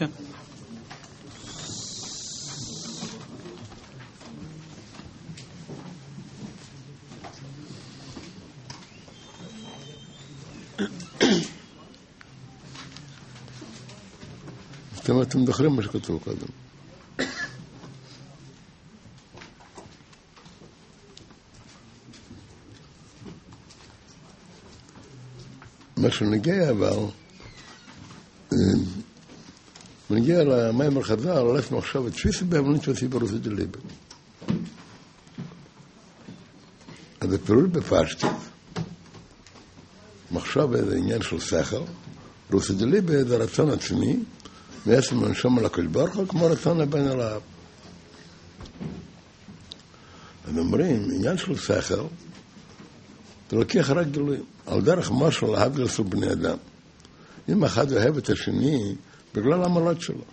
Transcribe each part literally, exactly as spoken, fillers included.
כן. אתם זוכרים מה שכתוב קודם. מה שנגיע אבל, מנגיע למים החז"ל, הולך מחשב את תפיסה בהבנית ועשי ברוסית דליבה. אז הפירוש בפשטות, מחשב זה עניין של שכל, רוסית דליבה זה רצון עצמי, בעצם מנשום על הקדוש ברוך הוא כמו רצון לבן אל האב. אז אומרים, עניין של שכל, זה לוקח רק גילויים. על דרך משהו להבדיל סוג בני אדם. אם אחד אוהב את השני, בגלל המלות שלו.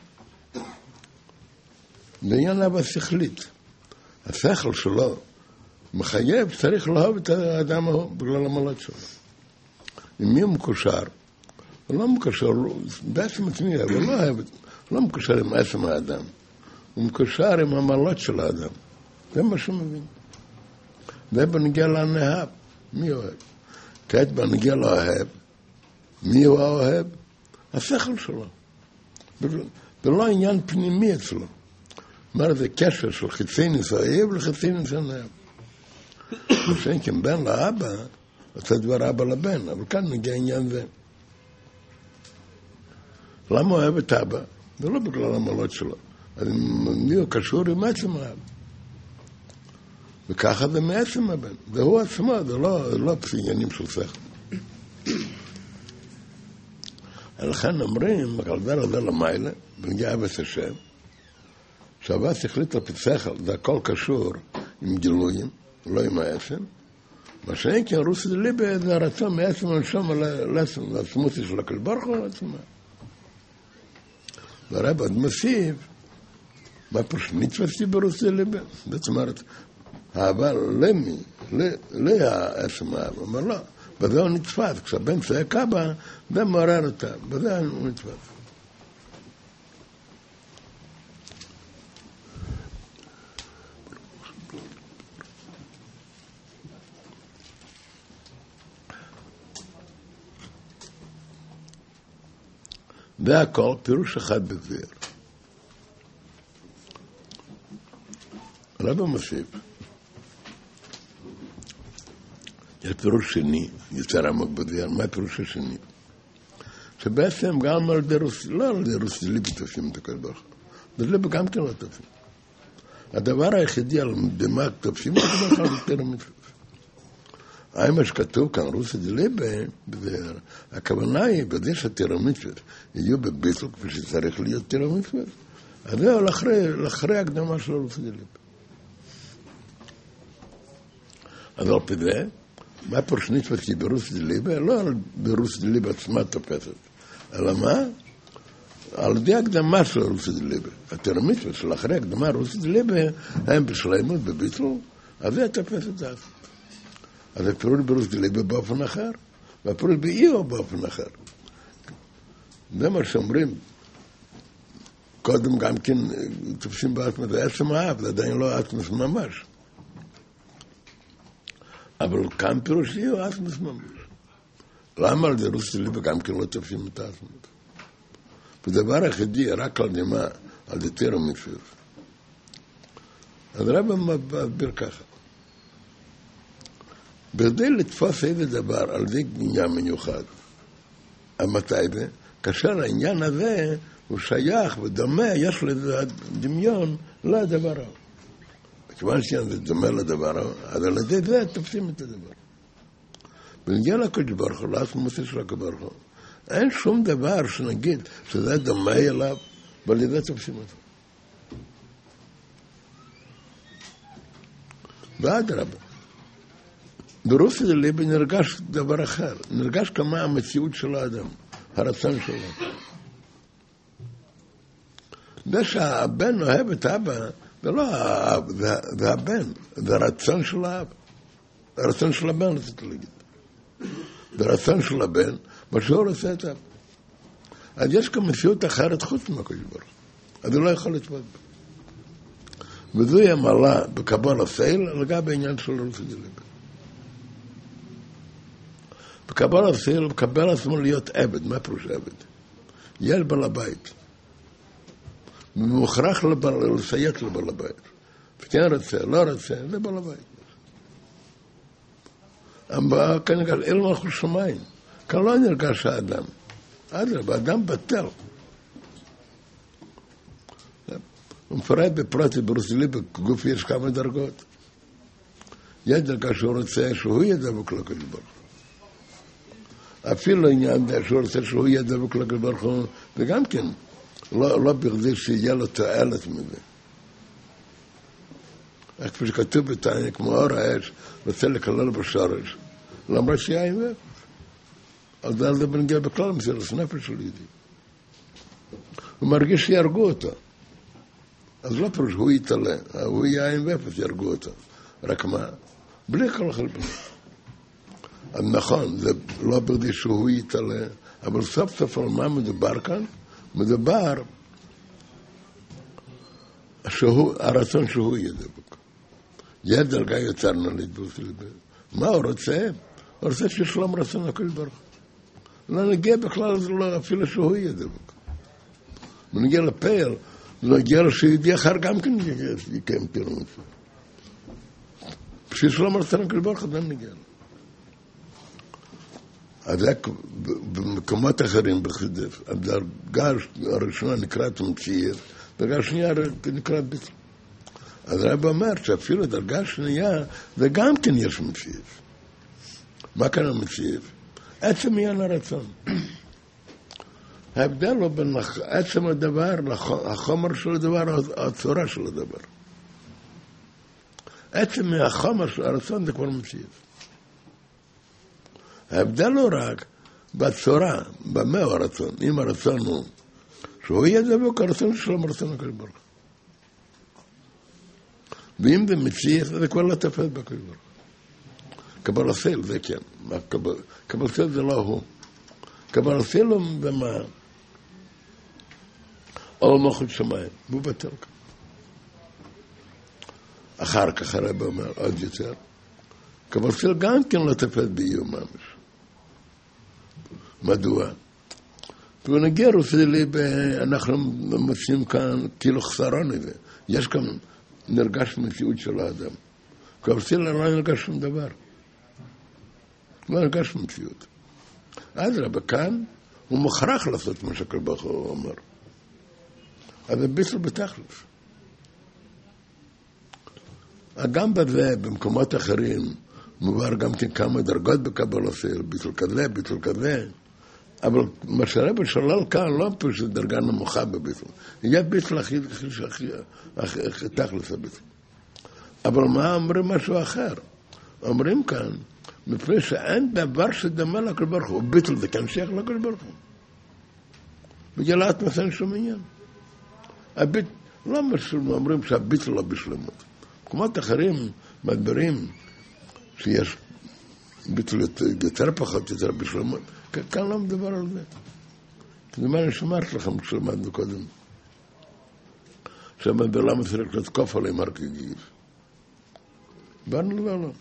בעניין אהבה שכלית. השכל שלו מחייב, צריך לאהוב את האדם ההוא, בגלל המלות שלו. אם מי הוא מקושר, הוא לא מקושר, בעצם עצמי, אבל לא אוהב, הוא לא מקושר עם עצם האדם. הוא מקושר עם המלות של האדם. זה מה שהוא מבין. זה בנגיע לנאהב. מי אוהב? כעת בנגיע לאוהב. מי הוא האוהב? השכל שלו. זה לא עניין פנימי אצלו. אומר, זה קשר של חיצי ניסויב לחיצי ניסויב. שאין כן בן לאבא, עושה דבר אבא לבן, אבל כאן מגיע עניין זה. למה הוא אוהב את אבא? זה לא בגלל המלות שלו. מי הוא קשור עם עצם האבא? וככה זה מעצם הבן. זה הוא עצמו, זה לא, לא עניינים של שכל. לכן אומרים, על דבר הזה למעלה, בנגיע אבס השם, שהאבא שכלית על פי שכל, זה הכל קשור עם גילויים, לא עם העצם. מה שאין כן רוסית דליבה, זה הרצון מעצם הנשום לעצמותי של הקדוש ברוך הוא עצמה. והרב עוד מוסיף, מה פשוט נתפסתי ברוסית דליבה? זאת אומרת, האהבה למי, לעצם האהבה, אומר לא, בזה הוא נתפס, כשהבן צועק אבא, זה מעורר אותה, בזה הוא נתפס. זה הכל פירוש אחד בזיר. הרב מוסיף, יש פירוש שני, יותר עמוק בזיר, מה הפירוש השני? שבעצם גם על ידי רוסי, לא על ידי רוסי ליבי תופסים את הקדוש ברוך הוא. בליבי גם כן לא תופסים. הדבר היחידי על דמה תופסים את הקדוש ברוך הוא יותר המצווה. מה שכתוב כאן, רוסי דליבה, הכוונה היא, בזה שהתירמיצות יהיו בביטל, כפי שצריך להיות תירמיצות, אז זה לאחרי הקדמה של רוסי דליבה. אז על פי זה, מה פורש נתפסי ברוסי דליבה? לא ברוסי דליבה עצמה תופסת, אלא מה? על ידי הקדמה של רוסי דליבה. התירמיצות של אחרי הקדמה רוסי דליבה, הם בשלמות בביטל, אז זה תופסת את זה. אז הפירוש ברוס דליבה באופן אחר, והפירוש באיו באופן אחר. זה מה שאומרים, קודם גם כן תופסים באטמוס, זה עצם האב, זה עדיין לא אטמוס ממש. אבל כאן פירוש איו אטמוס ממש. למה על זה רוס דליבה גם כן לא תופסים את האטמוס? ודבר היחידי, רק על נמה, על זה תירו מצוות. אז רב מסביר ככה. בכדי לתפוס איזה דבר על זה עניין מיוחד. מתי זה? כאשר העניין הזה הוא שייך ודומה, יש לזה דמיון לדבר הזה. כיוון שזה דומה לדבר הזה, אז על ידי זה תופסים את הדבר. בנגיע לקדוש ברוך הוא, לעצמותו של הקדוש ברוך הוא, אין שום דבר שנגיד שזה דומה אליו, ועל ידי תופסים אותו. ואדרבה. ברוסי דליבה נרגש דבר אחר, נרגש כמה המציאות של האדם, הרצון שלו. זה שהבן אוהב את אבא, זה לא האב, זה הבן, זה הרצון של האב. הרצון של הבן, רציתי להגיד. זה הרצון של הבן, מה שהוא רוצה את אבא. אז יש גם מציאות אחרת חוץ מהקדוש ברוך הוא. אז הוא לא יכול לתפוס בה. וזוהי המעלה בקבל הסייל לגבי העניין של רוסי דליבה. בקבל הסייל הוא מקבל עצמו להיות עבד. מה פירוש עבד? יש בעל הבית. ומוכרח לסייק לבעל הבית. וכן רצה, לא רצה, זה בעל הבית. אבל כאן נרגש, אין מלכות שמיים. כאן לא נרגש האדם. אדרבה, האדם בטל. הוא מפרט בפרט ברוסי בגוף יש כמה דרגות. יש דרגה שהוא רוצה שהוא ידבק לקדוש ברוך הוא. אפילו עניין שהוא רוצה שהוא ידבק לקדוש ברוך הוא, וגם כן, לא, לא בכדי שיהיה לו תועלת מזה. איך כפי שכתוב בתניא, כמו אור האש, רוצה לקלל בשורש, למרות שיהיה עם ואפס. אז זה בנגיע בכלל מסירות נפש של יהודי. הוא מרגיש שיהרגו אותו. אז לא פירוש, הוא יתעלה, הוא יהיה עם ואפס, יהרגו אותו. רק מה? בלי כל חלפים. אז נכון, זה לא בכדי שהוא יתעלה, אבל סוף סוף על מה מדובר כאן? מדובר שהוא, הרצון שהוא ידבק. יש דרגה יותר נעלית ברוסי ליבה. מה הוא רוצה? הוא רוצה ששלום רצון הכל ברוך. לא נגיע בכלל, לא, אפילו שהוא ידבק. הוא נגיע לפעל, לא נגיע לו שיהודי אחר גם כן יקיים פירון. ששלום רצון הכל ברוך, אדם נגיע לו. אז במקומות אחרים בחסידות, הדרגה הראשונה נקראת מציאות, דרגה השנייה נקראת ביטול. אז הרב אומר שאפילו דרגה השנייה זה גם כן יש מציאות. מה כאן המציאות? עצם עניין הרצון. ההבדל הוא בין עצם הדבר, החומר של הדבר, הצורה של הדבר. עצם מהחומר של הרצון זה כבר מציאות. ההבדל הוא רק בצורה, במה הוא הרצון. אם הרצון הוא שהוא יהיה דבק, הרצון שלו מרצון הקדוש ברוך הוא. ואם זה מציאות, זה כבר לא תפס בקדוש ברוך הוא. קבל הסייל זה כן. קבל הסייל זה לא הוא. קבל הסייל הוא במה? או מלכות שמיים. הוא בטל כאן. אחר כך הרב אומר עוד יותר. קבל הסייל גם כן לא תפס באיום ממש. מדוע? והוא נגיע רוסי ליבה, אנחנו מוצאים כאן כאילו חסרון הזה. יש כאן נרגש מציאות של האדם. קבל הסייל לא נרגש שום דבר. לא נרגש מציאות. אדרבה, כאן הוא מוכרח לעשות מה שהקדוש ברוך הוא אומר. אז זה ביטול בתכלס. גם בזה, במקומות אחרים, מובהר גם כן כמה דרגות בקבל הסייל, ביטול כזה, ביטול כזה, אבל מה שהרב שולל כאן לא פשוט דרגה נמוכה בביטול. יהיה ביטול הכי תכלס הביטול. אבל מה אומרים משהו אחר? אומרים כאן, מפני שאין דבר שדמה לקדוש ברוך הוא, ביטול זה כן שייך לקדוש ברוך הוא. בגלל האטמוס אין שום עניין. הביט, לא אומרים שהביטול לא בשלמות. במקומות אחרים מדברים שיש ביטול יותר פחות, יותר בשלמות. כאן לא מדבר על זה. זה מה אני שמעת לכם כשלמדנו קודם. שמדבר למה צריך לתקוף עליהם הר כגיל. באנו לדבר לא.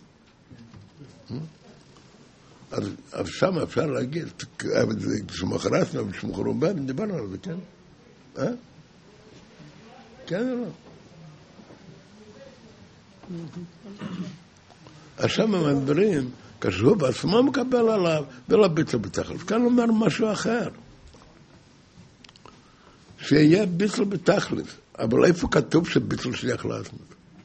אז שם אפשר להגיד, שמחרסנו ושמחרו בן, דיברנו על זה, כן? אה? כן או לא? אז שם מדברים, כשהוא בעצמו מקבל עליו, ולא ביטל בתכלס. כאן אומר משהו אחר. שיהיה ביטל בתכלס. אבל איפה כתוב שביטל שייך לעצמו?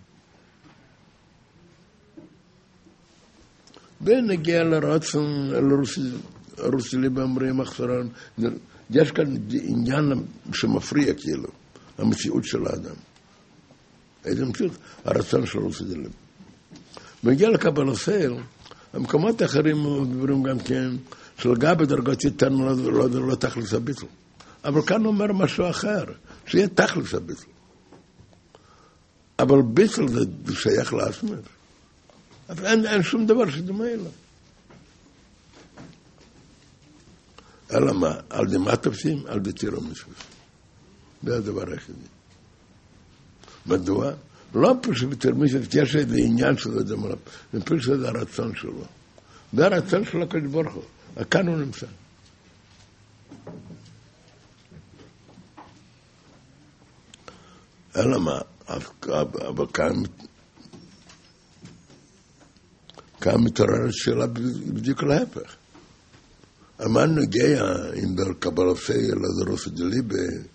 ונגיע לרצון, לרוסי ליבה אומרים אחסרון, יש כאן עניין שמפריע כאילו, המציאות של האדם. איזה מציאות? הרצון של רוסי ליבה. ונגיע לקבל הסייל, המקומות האחרים מדברים גם כן, שלגבי דרגות יותר לא, לא, לא, לא תכלס הביטל. אבל כאן אומר משהו אחר, שיהיה תכלס הביטל. אבל ביטל זה שייך לעצמו. אבל אין, אין שום דבר שדומה אליו. אלא מה? על די מה תופסים? על די תירו מצווה. זה הדבר היחידי. מדוע? לא פשוט בתירו מצווה, יש איזה עניין של זה, זה פשוט זה הרצון שלו. זה הרצון של הקדוש ברוך הוא. כאן הוא נמצא. אלא מה? אבל כאן כאן מתעוררת שאלה בדיוק להפך. מה נוגע אם בקבלת לזרוס דליבה?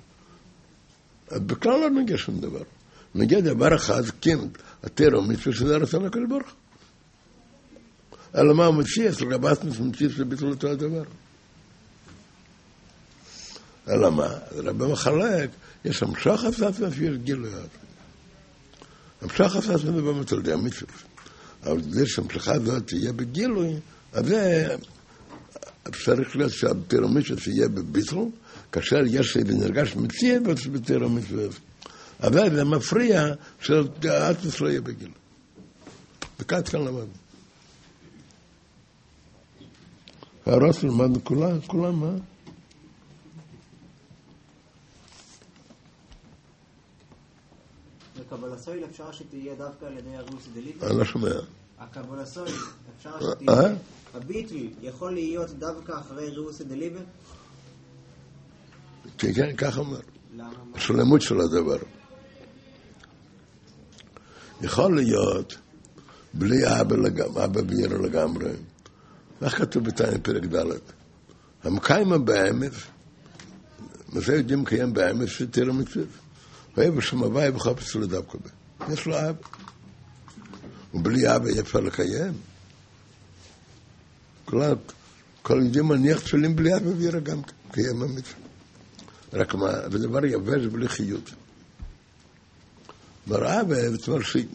בכלל לא נוגע שום דבר. נוגע דבר אחד, כן, התירו מצווה שזה רצון הקדוש ברוך הוא. אלא מה הוא מציע? לגבת מציע שביטול אותו הדבר. אלא מה? רבי מחלק, יש המשך עשת ויש גילויות. המשך עשת זה באמת על די המצווה. אבל זה שהמשכה הזאת תהיה בגילוי, אז זה צריך להיות שהתירו מצווה תהיה בביטול, כאשר יש ונרגש מציע בתירו מצווה. אבל זה מפריע שהארץ לא יהיה בגילוי. וכאן כאן למדנו. הרוס למדנו כולם, כולם, מה? הקבלסויל אפשר שתהיה דווקא על ידי הרוס דליבה? אני לא שומע. הקבלסויל אפשר שתהיה, הביטל יכול להיות דווקא אחרי רוס דליבה? כן, כן, כך אומר. למה? השלמות של הדבר. יכול להיות בלי אבא לגמרי, אבא וירא לגמרי. איך כתוב בתניא פרק ד' המקיים באמת, מזה יודעים קיים באמת שתירו מצווה. ואיפה שמבאי בחופש לדווקא בה. יש לו אבא. ובלי אבא אפשר לקיים. כל יודעים מניח תפילים בלי אבא וירא גם קיים המצווה. רק מה, ודבר יבש בלי חיות. מראה אבא, זאת אומרת ש...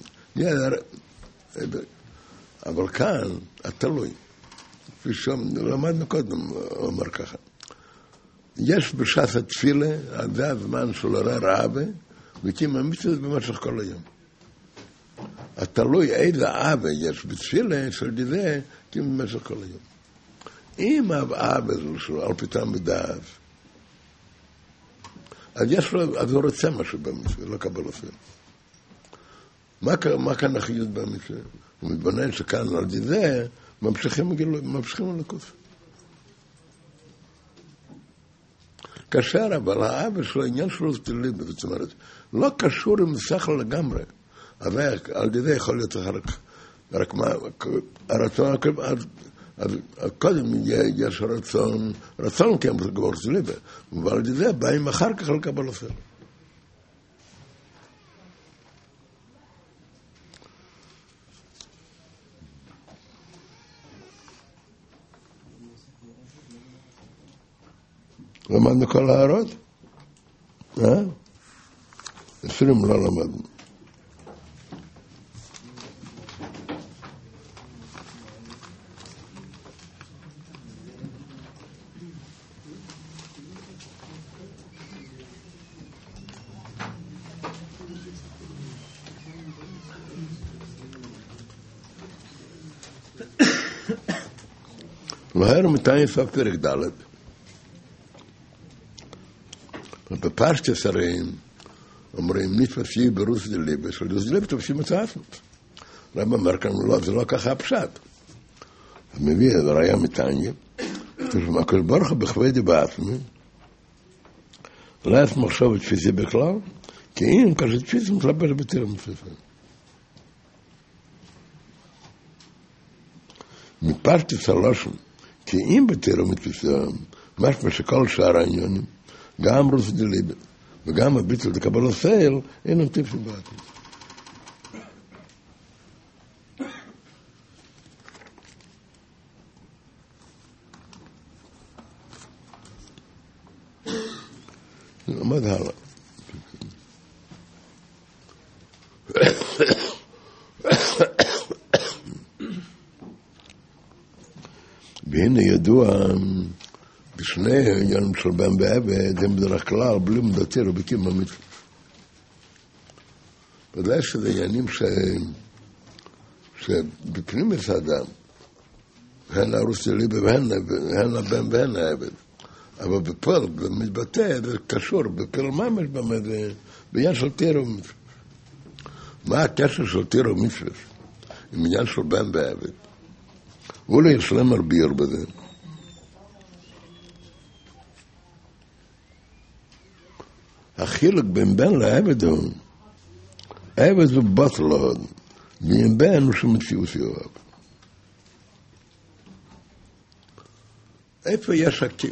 אבל כאן, התלוי. כפי שלמדנו קודם, הוא אומר ככה. יש בשעת התפילה, זה הזמן של עורר אבא, וקים המצווה במשך כל היום. התלוי איזה אבא יש בתפילה, של זה, קים במשך כל היום. אם האבא שלו, על פתאום בדעת, אז יש לו, אז הוא רוצה משהו במצווה, לא קבל אפילו. מה, מה כאן החיות במצווה? הוא מתבונן שכאן על זה, ממשיכים ממשיכים לקוף. כאשר אבל האבא שלו, העניין שלו זה תליבה, זאת אומרת, לא קשור עם שכל לגמרי, אבל על זה יכול להיות רק מה, הרצון, אז קודם יש רצון, רצון כן כבר תליבה, אבל זה באים אחר כך לקבל אפילו. למדנו כל הערות? אה? עשרים לא למדנו. והיום מתאין סוף פרק ד' בפשטס הרי אומרים נתפסי ברוס דליבה, של רוס דליבה תופסים את האסנות. רב אמר כאן, לא, זה לא ככה הפשט. מביא את הראיה מתניא, הקדוש ברוך הוא בכבדי בעצמי, לא יש מחשוב תפיסי בכלל, כי אם כאשר תפיסי מתלבש בתירו מצווה. מפשטס הלושן, כי אם בתירו מצווה, משמע שכל שאר העניונים, גם רוס דליבה, וגם הביטול לקבל סייל, אין נתיב שבאתי. נעמד הלאה. והנה ידוע בשני עניינים של בן ועבד, הם בדרך כלל בלי מדתיר ובקים במצווה. ודאי שזה עניינים ש... שבפנים את האדם, הן הרוס דליבה והן הבן והן העבד. אבל בפועל זה מתבטא, זה קשור, בכל ממש באמת, בעניין של תורה ומצוות. מה הקשר של תורה ומצוות? עם עניין של בן ועבד. ואולי יש להם הרביר בזה. החילוק בין בן לעבד הוא, עבד הוא בטל עוד, ועם בן הוא שמציאות יואב. איפה יש הקים?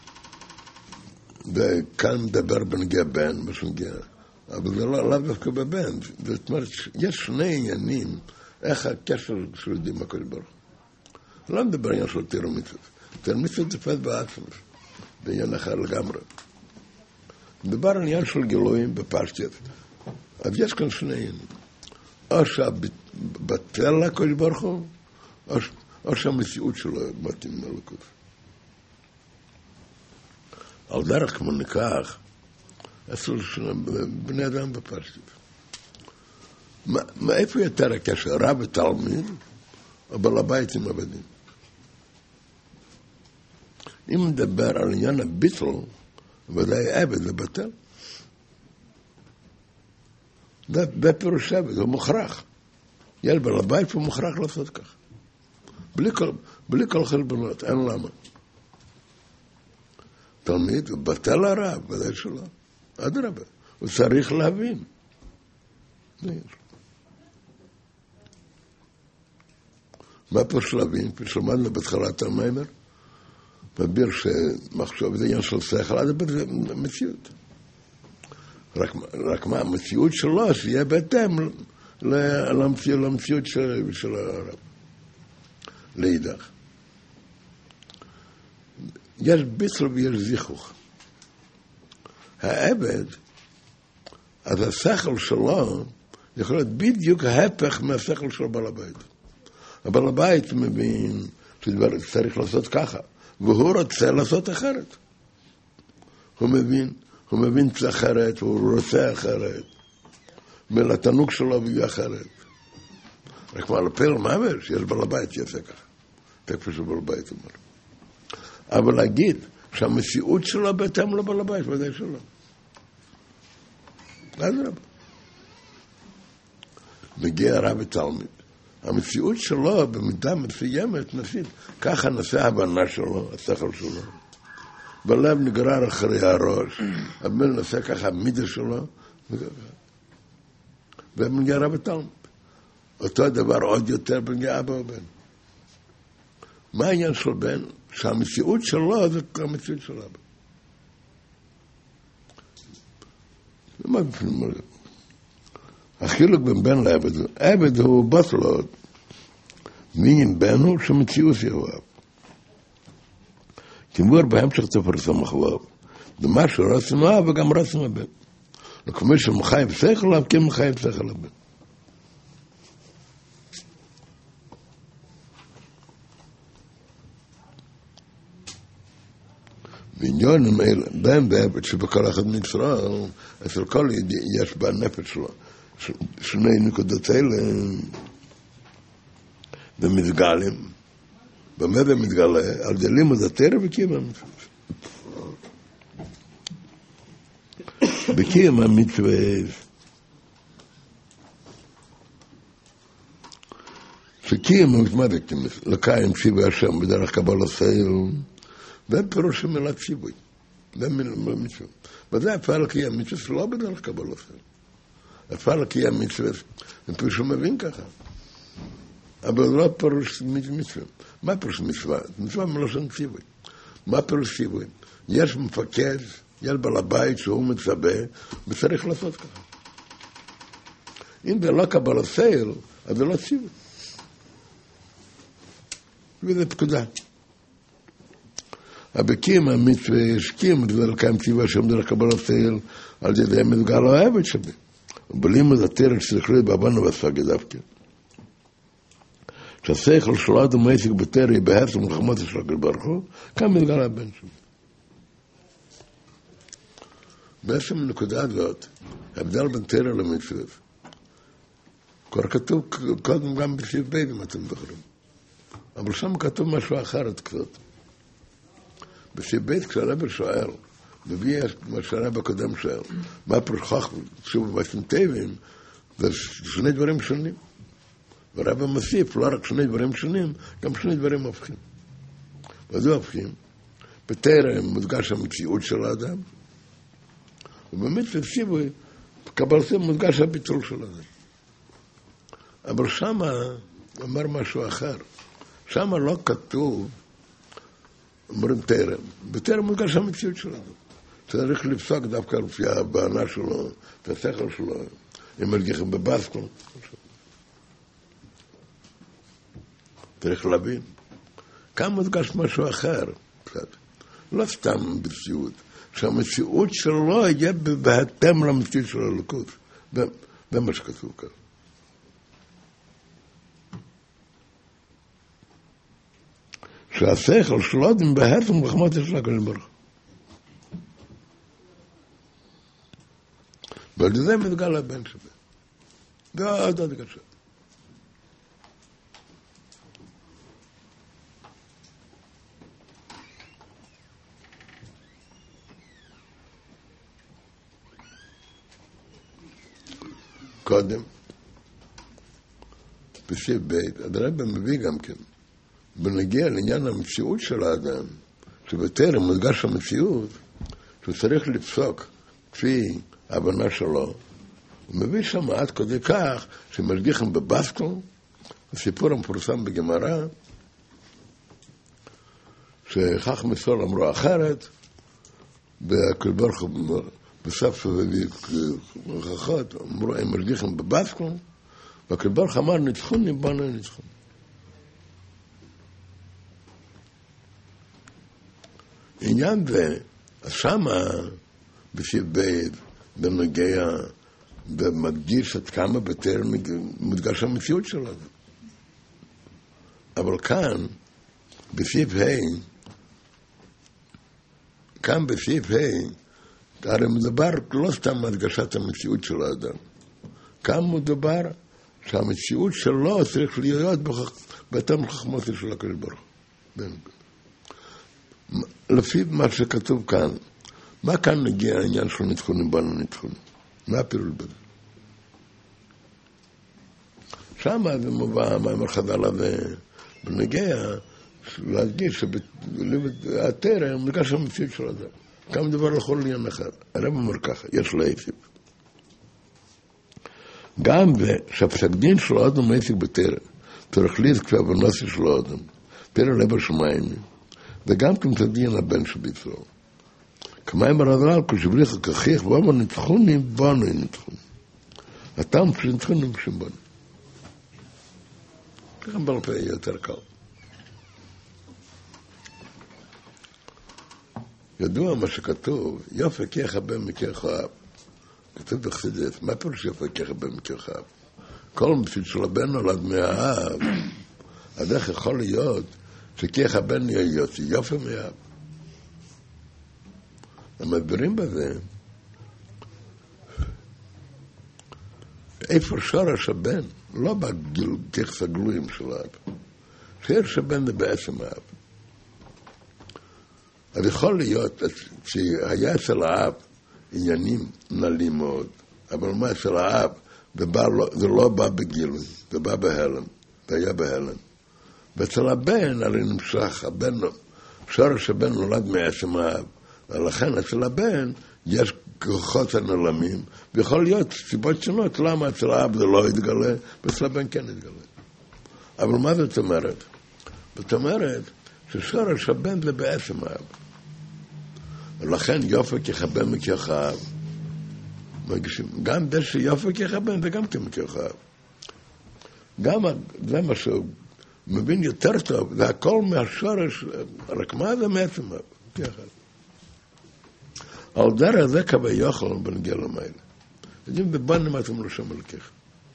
וכאן מדבר בנגיע בן, מה שנגיע, אבל זה לא עליו דווקא בבן. זאת אומרת, יש שני עניינים, איך הקשר של יודעים הכל ברוך. לא מדבר עניין של תורה ומצוות. תורה ומצוות זה פת בעצמות, בעניין אחר לגמרי. מדבר עניין של גילויים בפשטות. אז יש כאן שני עניינים. או שהבטל הכל ברוך הוא, או שהמציאות שלו מתאים ללכות. על דרך כמו ניקח, עשו בני אדם בפשטות. מאיפה יותר הקשר? רב ותלמיד, או בעל הבית עם עבדים? אם מדבר על עניין הביטל, ודאי עבד לבטל. זה פירוש עבד, הוא מוכרח. ילד בעל הבית הוא מוכרח לעשות כך. בלי כל, בלי כל חלבונות, אין למה. תלמיד, הוא בטל הרב, ודאי שלא. עד רבה. הוא צריך להבין. מה פה שלבים? כפי שלמדנו בתחילת המיימר, מביר שמחשוב זה עניין של שכל, זה מציאות. רק, רק מה, המציאות שלו, שיהיה בהתאם למציאות, למציאות של, של הרב. לידך. יש ביטל ויש זיכוך. העבד, אז השכל שלו יכול להיות בדיוק ההפך מהשכל של בעל הבית. הבעל הבית מבין שצריך לעשות ככה, והוא רוצה לעשות אחרת. הוא מבין, הוא מבין את זה אחרת, הוא רוצה אחרת. מלתנוק שלו ויהיה אחרת. רק מה, לפעיל מעבר, שיש בעל הבית שיעשה ככה. תקפה של בעל הבית אומר. אבל להגיד שהמציאות שלו בהתאם לבעל הבית, ודאי שלא. אז רב. מגיע רב ותלמיד. המציאות שלו במידה מסוימת נפשית, ככה נעשה ההבנה שלו, השכל שלו. בלב נגרר אחרי הראש, אבל נעשה ככה המידה שלו, ומגיע רב ותלמיד. אותו הדבר עוד יותר בנגיע אבא ובן. מה העניין של בן? שהמציאות שלו זה המציאות של אבא. מה בפנים מלא? החילוק בין בן לעבד, עבד הוא בטל עוד, מעין בן הוא שמציאות יואב. תמור בהמשך תפרסם אחווה, דמה שרצנו אב וגם רצנו הבן. וכמו שמחייב שכל אב, כן מחייב שכל הבן. בעניונים אלה, בן ועבד שבכל אחד מישראל, אצל כל יש בנפש שלו, שני נקודות אלה, ומתגלים, במה זה מתגלה? על ידי לימוד התורה וקיום המצוות. בקיום המצוות, שקיום המצוות, לקיים ציווי השם בדרך קבלת סייל, זה פירוש המילה ציווי, זה מילה מצוות. וזה אפשר לקיים מצוות לא בדרך קבלת סייל. אפשר לקיים מצוות, זה פירוש מבין ככה. אבל לא פירוש מצוות. מה פירוש מצווה? מצווה מלשון ציווי. מה פירוש ציווי? יש מפקד, יש בעל הבית שהוא מצווה, וצריך לעשות ככה. אם זה לא קבלת סייל, אז זה לא ציווי. וזה פקודה. הבקים המצווה השכים, זה לקיים ציווי שם דרך קבלת סייל, על ידי מתגל העבד שבי. ובלימוד התורה שצריך להיות בהבנה והשגה דווקא. שהשכל של האדם העסק בתורה היא בהרס ומלחמות של הקדוש ברוך הוא, כאן מתגלה הבן שלו. בעצם הנקודה הזאת, ההבדל בין תורה למצוות, כבר כתוב קודם גם בסעיף ב' אם אתם זוכרים. אבל שם כתוב משהו אחרת קצת. בסעיף בית כשהרב שואל, מביא מה שהרב הקודם שואל, מה פרחח שוב במעשים טבעיים, זה שני דברים שונים. והרב מוסיף, לא רק שני דברים שונים, גם שני דברים הופכים. וזה הופכים, בטרם מודגש המציאות של האדם, ובמצוות ציווי, קבלתו מודגש הביטול של האדם. אבל שמה אומר משהו אחר. שמה לא כתוב, אומרים טרם. בטרם מודגש המציאות של האדם. צריך לפסוק דווקא לפי הבענה שלו, את השכל שלו, אם מרגיחים בבסקו. צריך להבין. כאן מודגש משהו אחר, קצת. לא סתם מציאות. שהמציאות שלו יהיה בהתאם למציאות של הלוקות. זה מה שכתוב כאן. שהשכל שלו דם בהתאם לחמות של הקדוש ברוך הוא. ועל זה מתגל הבן שלה. זה עוד עוד קשה. קודם, בסעיף בית, הרב מביא גם כן, בנגיע לעניין המציאות של האדם, שבטרם מודגש המציאות, שהוא צריך לפסוק כפי ההבנה שלו, הוא מביא שם עד כדי כך שמרגיחים בבסקו, הסיפור המפורסם בגמרא, שכך מסור אמרו אחרת, והקדוש ברוך הוא בסוף הוכחות, אמרו, הם מרגיחים בבסקו, והקדוש ברוך הוא אמר, ניצחוני, בנו ניצחוני. עניין זה, שמה, בסעיף בית, בנוגע, ומדגיש עד כמה בטרם מודגש המציאות שלנו. אבל כאן, בסעיף ה', כאן בסעיף ה', הרי מדובר לא סתם הדגשת המציאות של האדם. כאן מדובר שהמציאות שלו צריך להיות בהתאם לחכמות של הקדוש ברוך הוא. לפי מה שכתוב כאן, מה כאן נגיע העניין של ניצחונים בנו ניצחונים? מה הפירוש בזה? שם זה מובא מאמר חז"ל הזה, בנגיע להדגיש שהטרם מודגש המציאות של האדם. כאן מדבר לכל עניין אחר. הרב אומר ככה, יש להוסיף. גם זה שהפסק דין של האדם מעסיק בטרם, צריך להזכיר כפי הבנוסי של האדם, טרם לב השמיים, וגם כמצא דין הבן שבישראל. כמיים הרז"ל, כשבריך הכחיך, ואומר ניצחוני, בנו ניצחוני. הטעם שניצחוני בשם בנו. ככה בלפה יהיה יותר קל. ידוע מה שכתוב, יופי כי יחבא מכיר חואב. כתוב בחסידות, מה פירוש יופי כי יחבא מכיר חואב? כל מציאות של הבן נולד מהאב, אז איך יכול להיות שכי יחבא יוצא יופי מהאב? המדברים בזה, איפה שורש הבן? לא בכיכס הגלויים של האב. שורש הבן זה בעצם האב. אז יכול להיות שהיה אצל האב עניינים נעלים מאוד, אבל מה אצל האב, זה לא בא בגילוי, זה בא בהלם, זה היה בהלם. ואצל הבן, הרי נמשך, הבן, שורש הבן נולד מעצם האב, ולכן אצל הבן יש כוחות הנעלמים, ויכול להיות סיבות שונות למה אצל האב זה לא יתגלה, ואצל הבן כן יתגלה. אבל מה זאת אומרת? זאת אומרת ששורש הבן זה בעצם האב. ולכן יופי כחבא מכיח האב. גם זה שיופי כחבא זה גם כמכיח האב. גם זה מה שהוא מבין יותר טוב, זה הכל מהשורש, רק מה זה מעצם האב. מכיח האב. על דרך זה כבי יוכל בנגיע למעלה. יודעים בבנים אתם לא שם הלכך.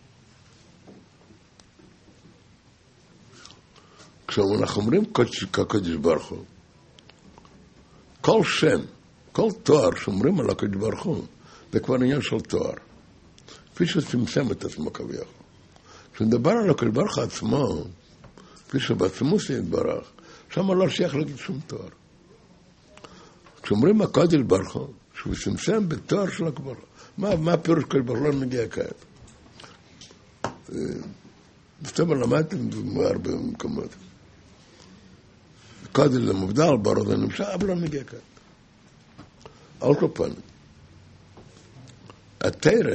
כשאנחנו אומרים כקדוש ברוך הוא, כל שם, כל תואר שאומרים על הקדוש ברוך הוא, זה כבר עניין של תואר. כפי שצמצם את עצמו כביכול. כשנדבר על הקדוש ברוך הוא עצמו, כפי שבעצמו זה יתברך, שם לא שייך להגיד שום תואר. כשאומרים הקודש ברוך הוא, שהוא צמצם בתואר של הקדוש ברוך הוא, מה, מה הפירוש הקדוש ברוך הוא לא מגיע כעת? בסתום למדתם בהרבה מקומות. קודש זה מובדל, ברוך זה נמשך, אבל לא מגיע כעת. על כל פנים, התורה,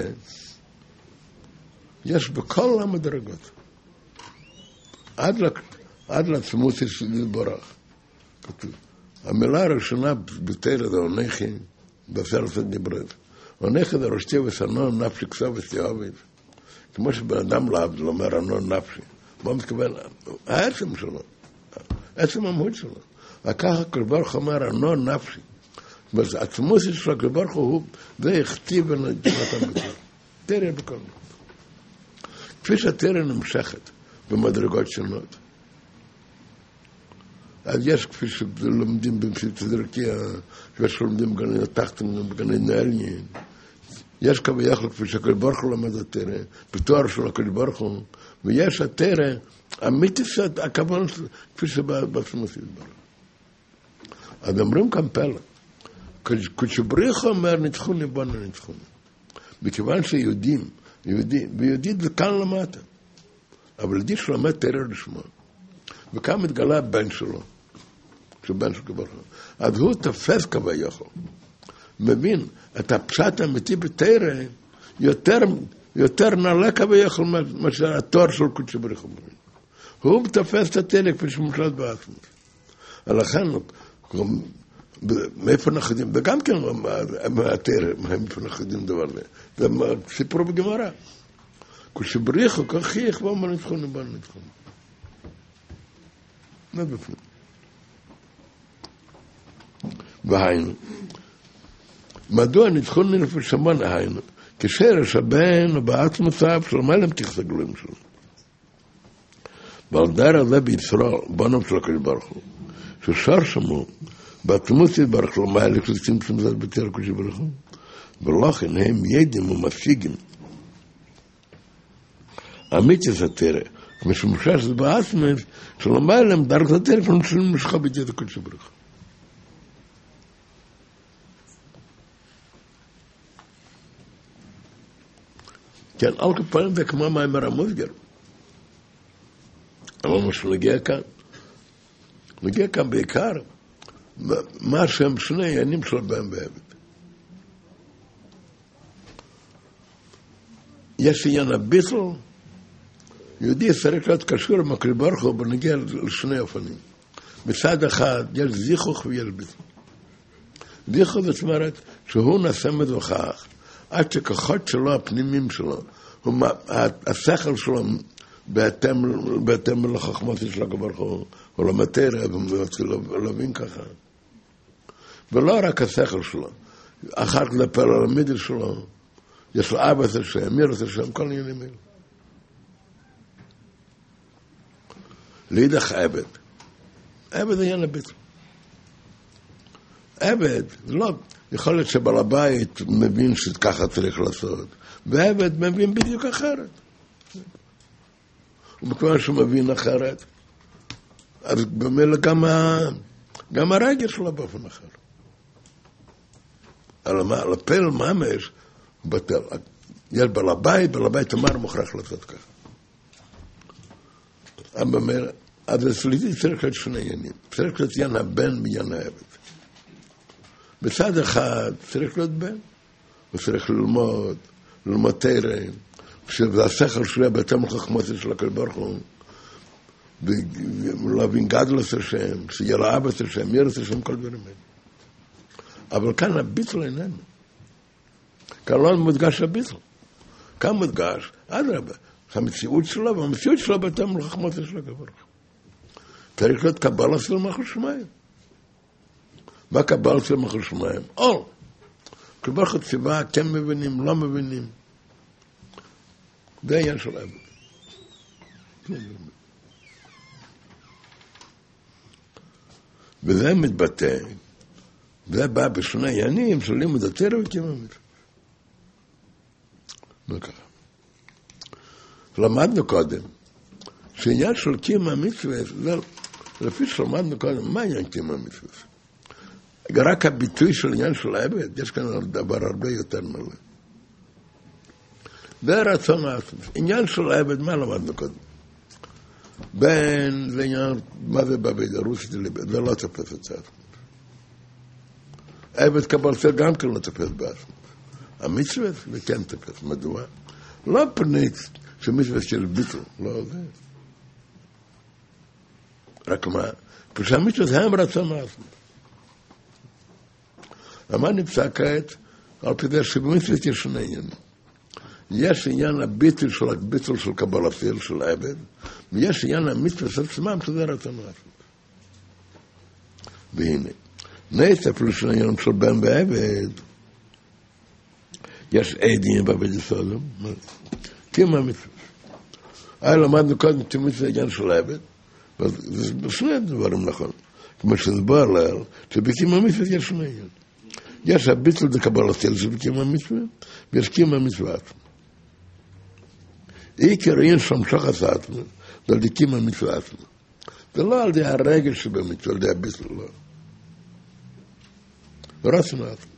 יש בכל המדרגות. עד, עד לעצמות של ברך. כתוב. המילה הראשונה בתורה זה עונכי, בספר דברות. עונכי זה ראשתי וסנון, נפשי כסף וסתיאובת. כמו שבן אדם לעבד, לא אומר ענון נפשי. מה מתכוון? העצם שלו. עצם המהות שלו. וככה הקדוש אומר ענון נפשי. זאת אומרת, עצמות של הקדוש הוא, זה הכתיב ונתן בתורה. תורה בכל מיני. כפי שהתורה נמשכת במדרגות שונות. אז יש כפי שלומדים בפסיכודרקיה, כפי שלומדים בגני התחתונים, בגני נעליים. יש כביכול כפי שהקדוש ברוך הוא למד התורה, בתואר של הקדוש ברוך הוא, ויש התורה, אמיתית הכוון כפי שבעצמות יתברך. אז אומרים כאן פלא, כשבריך אומר ניצחוני בנו ניצחוני. מכיוון שיהודים, יהודי, ויהודית זה כאן למטה. אבל יהודי שלומד תורה לשמו. וכאן מתגלה הבן שלו, שבן שלו כבר. אז הוא תופס כביכול. מבין את הפשט האמיתי בתורה יותר, יותר נעלה כביכול מאשר התואר של קודש בריך הוא. הוא תופס את התורה כפי שמושלט בעצמות. לכן, מאיפה אנחנו יודעים? וגם כן מהתורה, מאיפה אנחנו יודעים דבר הזה. זה סיפור בגמרא. כשבריך הוא כך חייך ואומר ניצחון ובאנו ניצחון. מה בפנים? והיינו. מדוע ניצחון נפש שמן היינו? כשרש הבן הוא בעצמותיו של מעלם תכס הגלויים שלו. ועל דר הזה בישראל, בנו של הקדוש ברוך הוא, ששר שמו, בעצמות יתברך שלו מעלם שצמצם זאת בתורה הקדוש ברוך הוא, ולכן הם ידים ומשיגים. אמיתיס התורה, כמו שמושש זה בעצמות, שלא מעלם דרך התורה, כמו שמשך בידיעת הקדוש ברוך הוא. כן, על כפיים זה כמו מאמר המוסגר. אבל מה שנגיע כאן, נגיע כאן בעיקר, מה שהם שני עניינים של בן ועבד. יש עניין הביטל, יהודי צריך להיות קשור עם הקדוש ברוך הוא ונגיע לשני אופנים. מצד אחד יש זיכוך ויש ביטל. זיכוך זאת אומרת שהוא נעשה מדוכח, עד שכוחות שלו, הפנימיים שלו, השכל שלו בהתאם לחכמות של הקדוש ברוך הוא, הוא לא מתאר, הוא מתחיל להבין ככה. ולא רק השכל שלו, אחר כך לפרלמידה שלו, יש לו אבא את השם, מיר את השם, כל עניינים האלה. לידך עבד. עבד זה עניין הביטל. עבד, לא, יכול להיות שבעל הבית מבין שככה צריך לעשות, ועבד מבין בדיוק אחרת. ומכיוון שהוא מבין אחרת, אז במילא גם, גם הרגש שלו באופן אחר. על הפל ממש, בטל. יש בעל הבית, בעל הבית אמר מוכרח לעשות ככה. אבל אז אצלי צריך להיות שני עניינים. צריך להיות עניין הבן ועניין העבד. בצד אחד צריך להיות בן, הוא צריך ללמוד, ללמוד תורה, שהשכל שלו בהתאם לחכמות של הקדוש ברוך הוא, ולהבין גדלות השם, שיהיה לו אבא השם, יראת השם, כל דברים האלה. אבל כאן הביטל איננו. כאן לא מודגש הביטל. כאן מודגש, אדרבה, המציאות שלו, והמציאות שלו בהתאם לחכמות של הקדוש ברוך הוא. צריך להיות קבלה של מלכות שמיים. מה קבל של מלכות שמיים? אור. הקדוש ברוך הוא ציווה, כן מבינים, לא מבינים. זה העניין של העבד. וזה מתבטא, זה בא בשני עניינים של לימוד התורה וקיום המצוות. מה ככה? למדנו קודם, שעניין של קיום המצוות, לפי שלמדנו קודם, מה עניין קיום המצוות? רק הביטוי של עניין של העבד, יש כאן דבר הרבה יותר מלא. זה רצון העצמי. עניין של העבד, מה למדנו קודם? בין, זה עניין, מה זה בעבד? הרוסית לבד, זה לא תפס את זה. עבד קבלתו גם כן לא תפס בעצמו. המצווה זה כן תפס. מדוע? לא פנית שמצווה של ביטל, לא זה. רק מה? כשהמצווה זה הם רצון העצמי. למה נמצא כעת? על פי זה שבמצוות יש שני עניינים. יש עניין הביטול של הביטול של קבלתו של עבד, ויש עניין המצוות של עצמם, שזה רצון העצמי. והנה, נעשה אפילו של העניין של בן ועבד, יש עדים בעבד ישראל, כמה מצוות. היה למדנו קודם תמצוות העניין של עבד, וזה בשני דברים נכון. כמו שדבר לעל, שבקים המצוות יש שני עניין. יש הביטול דקבלתו שבקים המצוות, ויש קיום המצווה עצמו. עיקר עניין שמשוך עצמו, זה על קיום המצווה עצמו. זה לא על די הרגל שבמצווה, על די הביטול, לא. ורצון עצמו.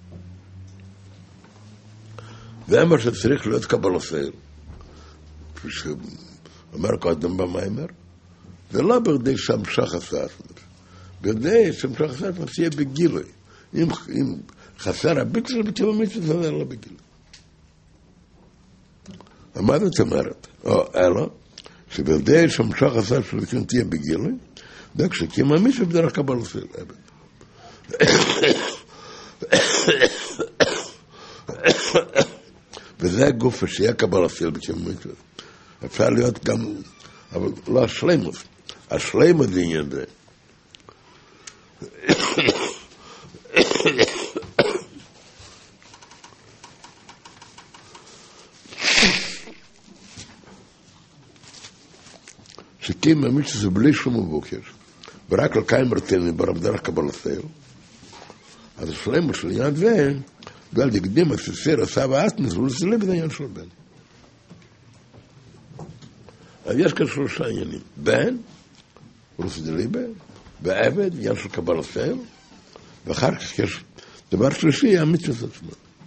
זה מה שצריך להיות קבלתו. כפי שאומר קודם במיימר, זה לא בכדי שמשוך עצמו. בכדי שמשוך עצמו תהיה בגילוי. אם, אם חסר הביטול של בקיום המצווה, זה לא בגילוי. מה זאת אומרת? או אלו, שבדי שמשוך עצמו של בקיום תהיה בגילוי, זה כשקיום המצווה בדרך קבלתו. וזה הגוף שיהיה קבלתו בקיום המצווה. אפשר להיות גם, אבל לא השלמות. השלמות זה עניין זה. שקים המצווה זה בלי שום מבוקר, ורק לקיים רתני בדרך קבלתו, אז השלמות של עניין זה, ועל דקדים הספר עשה ואסנס, הוא לסלב את העניין של בן. אז יש כאן שלושה עניינים, בן, רוסית ליבה, ועבד, עניין של קבלתו, ואחר כך יש דבר שלישי, המצווה עצמה.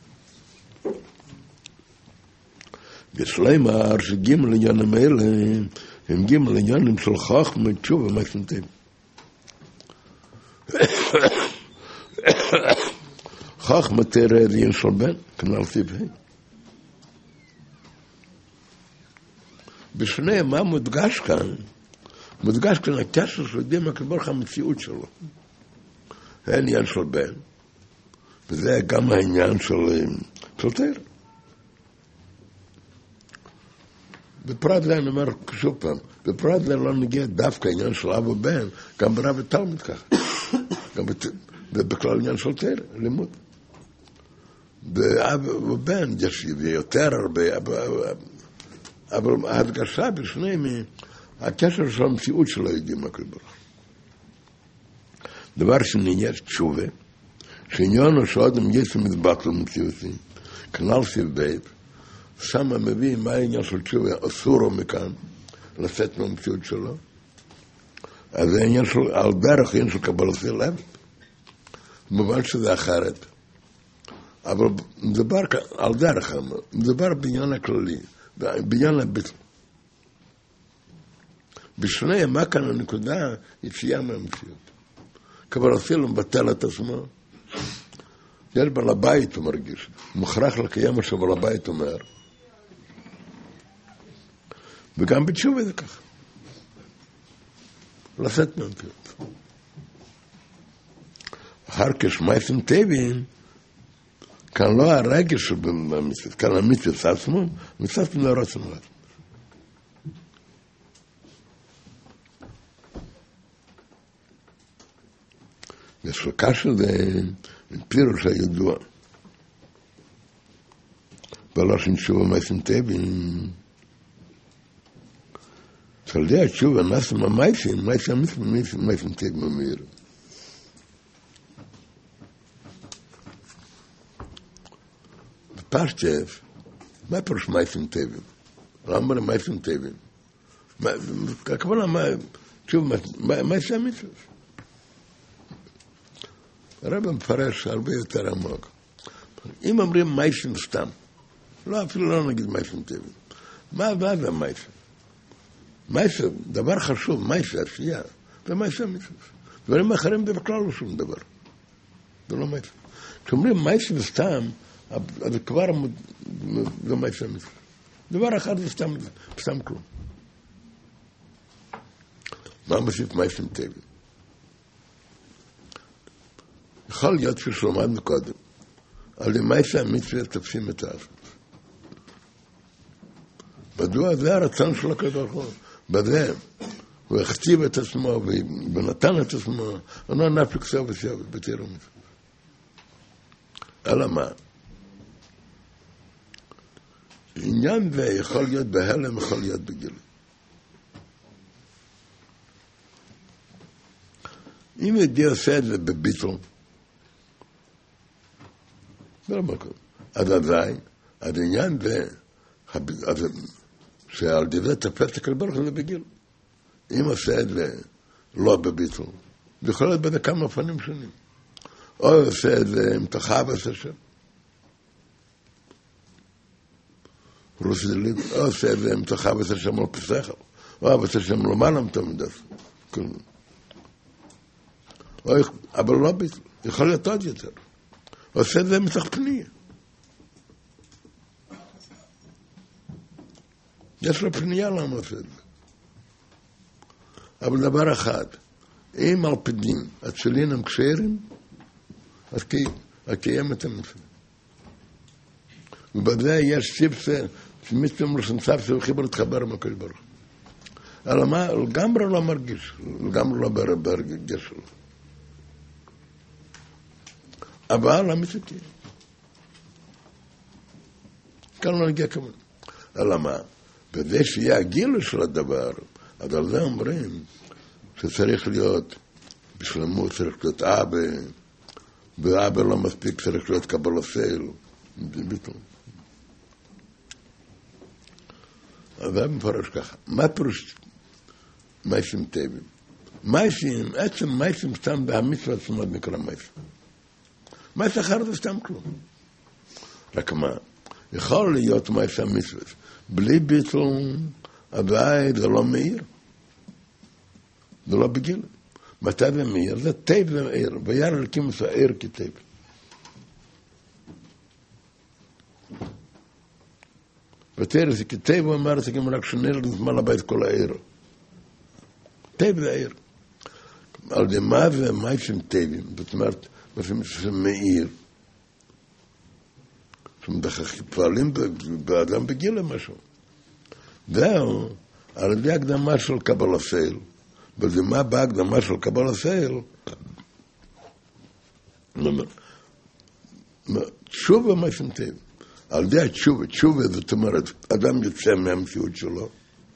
יש לומר שגימל עניינים האלה, הם גימל עניינים של חוכמה, תשובה, מעשים טובים. חוכמה תראה עניין של בן, כנ"ל סיבה. בשניהם מה מודגש כאן? מודגש כאן הקשר שיודעים לקבל לך המציאות שלו. זה העניין של בן, וזה גם העניין של תרא. בפרט זה אני אומר שוב פעם, בפרט זה לא נגיע דווקא עניין של אב ובן, גם ברב ותלמיד ככה. גם בכלל עניין של תרא, לימוד. באב ובן יש יותר הרבה, אבל ההדגשה בשניהם היא הקשר של המציאות שלו יודעים מה קורה. דבר שני, יש תשובה, שעניין שאדם יש מתבטל מציאותי, כנ"ל סיב בית, שם מביא מה העניין של תשובה, אסור לו מכאן, לצאת מהמציאות שלו, אז זה עניין של, על דרך עניין של קבלתו לב, במובן שזה אחרת. אבל מדבר על דרך, מדבר בעניין הכללי, בעניין הביטל. בשניהם, מה כאן הנקודה? יציאה מהמציאות. קבלתו לא מבטל את עצמו. יש בעל הבית, הוא מרגיש. הוא מוכרח לקיים מה שבעל הבית אומר. וגם בתשובה זה ככה. לצאת מהמציאות. אחר כך מעשים טובים, כאן לא הרגש שבמציאות, כאן המצוות עצמו, מצוות לא רצון לעצמו. יש לקשר זה פירוש הידוע. בלשון תשובה מעשים טובים. שעל ידי התשובה נעשים המעשים, מעשים מעשים טובים ממיר. בפשטף, מה פירוש מעשים טובים? למה אומר מעשים טובים? הכוונה, תשובה מעשים מצוות. הרב מפרש הרבה יותר עמוק. אם אומרים מייסים סתם, לא, אפילו לא נגיד מייסים טבעים. מה זה מייסים? מייסים, דבר חשוב, מייסים, עשייה, זה מייסים מצווה. דברים אחרים זה בכלל לא שום דבר. זה לא מייסים. כשאומרים מייסים סתם, אז כבר זה מייסים מצווה. דבר אחד זה סתם, סתם כלום. מה מוסיף מייסים טבעים? יכול להיות ששלומדנו קודם, על מייסי המצווה תופסים את הארץ. מדוע זה הרצון של הקדוש ברוך הוא? בזה הוא הכתיב את עצמו ונתן את עצמו, לא נפק סוף וסוף בתירו מצווה. אלא מה? עניין זה יכול להיות בהלם, יכול להיות בגיל. אם ידי עושה את זה בביטל, זה לא מקום. אז עדיין, עד עניין זה, שעל דברי תפס הקדוש ברוך הוא זה בגיל. אם עושה את זה לא בביטל, זה יכול להיות בזה כמה פנים שונים. או עושה את זה עם תחבס השם. או עושה את זה עם תחבס השם על פסחל. או עושה השם למעלה מתמיד. אבל לא ביטל. יכול להיות עוד יותר. עושה את זה מתוך פנייה. יש לו פנייה למה עושה את זה. אבל דבר אחד, אם על פדין התפילין הם כשרים, אז קיים את המצווה. ובזה יש סיפסה, שמצווה מלשנסף שחיבר להתחבר עם הקדוש ברוך הוא. אלא מה? לגמרי לא מרגיש, לגמרי לא ברגש שלו. אבל המצווה קיים. כאן לא נגיע כמובן. אלא מה? בזה שיהיה הגילו של הדבר, אז על זה אומרים שצריך להיות בשלמות, צריך להיות אבא, ואבא לא מספיק, צריך להיות קבל הסל, ביטול. אז זה מפרש ככה. מה פירוש מייסים טבעים? מייסים, עצם מייסים סתם בהמצווה עצמו נקרא מייסים. מייס אחר זה סתם כלום. רק מה? יכול להיות מייס המצווה. בלי ביטול, עדיין זה לא מאיר. זה לא בגיל. מתי זה מאיר? זה טייב זה מאיר. וירא אלוקים עשה עיר כטייב. ותראה זה כטייב, הוא אמר, זה גם רק שנר לזמן הבית כל העיר. טייב זה העיר. על די מה זה מייסים טייבים? זאת אומרת, מה זה מאיר. זאת אומרת, פועלים באדם בגיל למשהו. זהו, על ידי הקדמה של קבל הסייל, וזה מה בהקדמה של קבל הסייל? תשובה מייסים טייבים. על ידי התשובה, תשובה זאת אומרת, אדם יוצא מהמציאות שלו.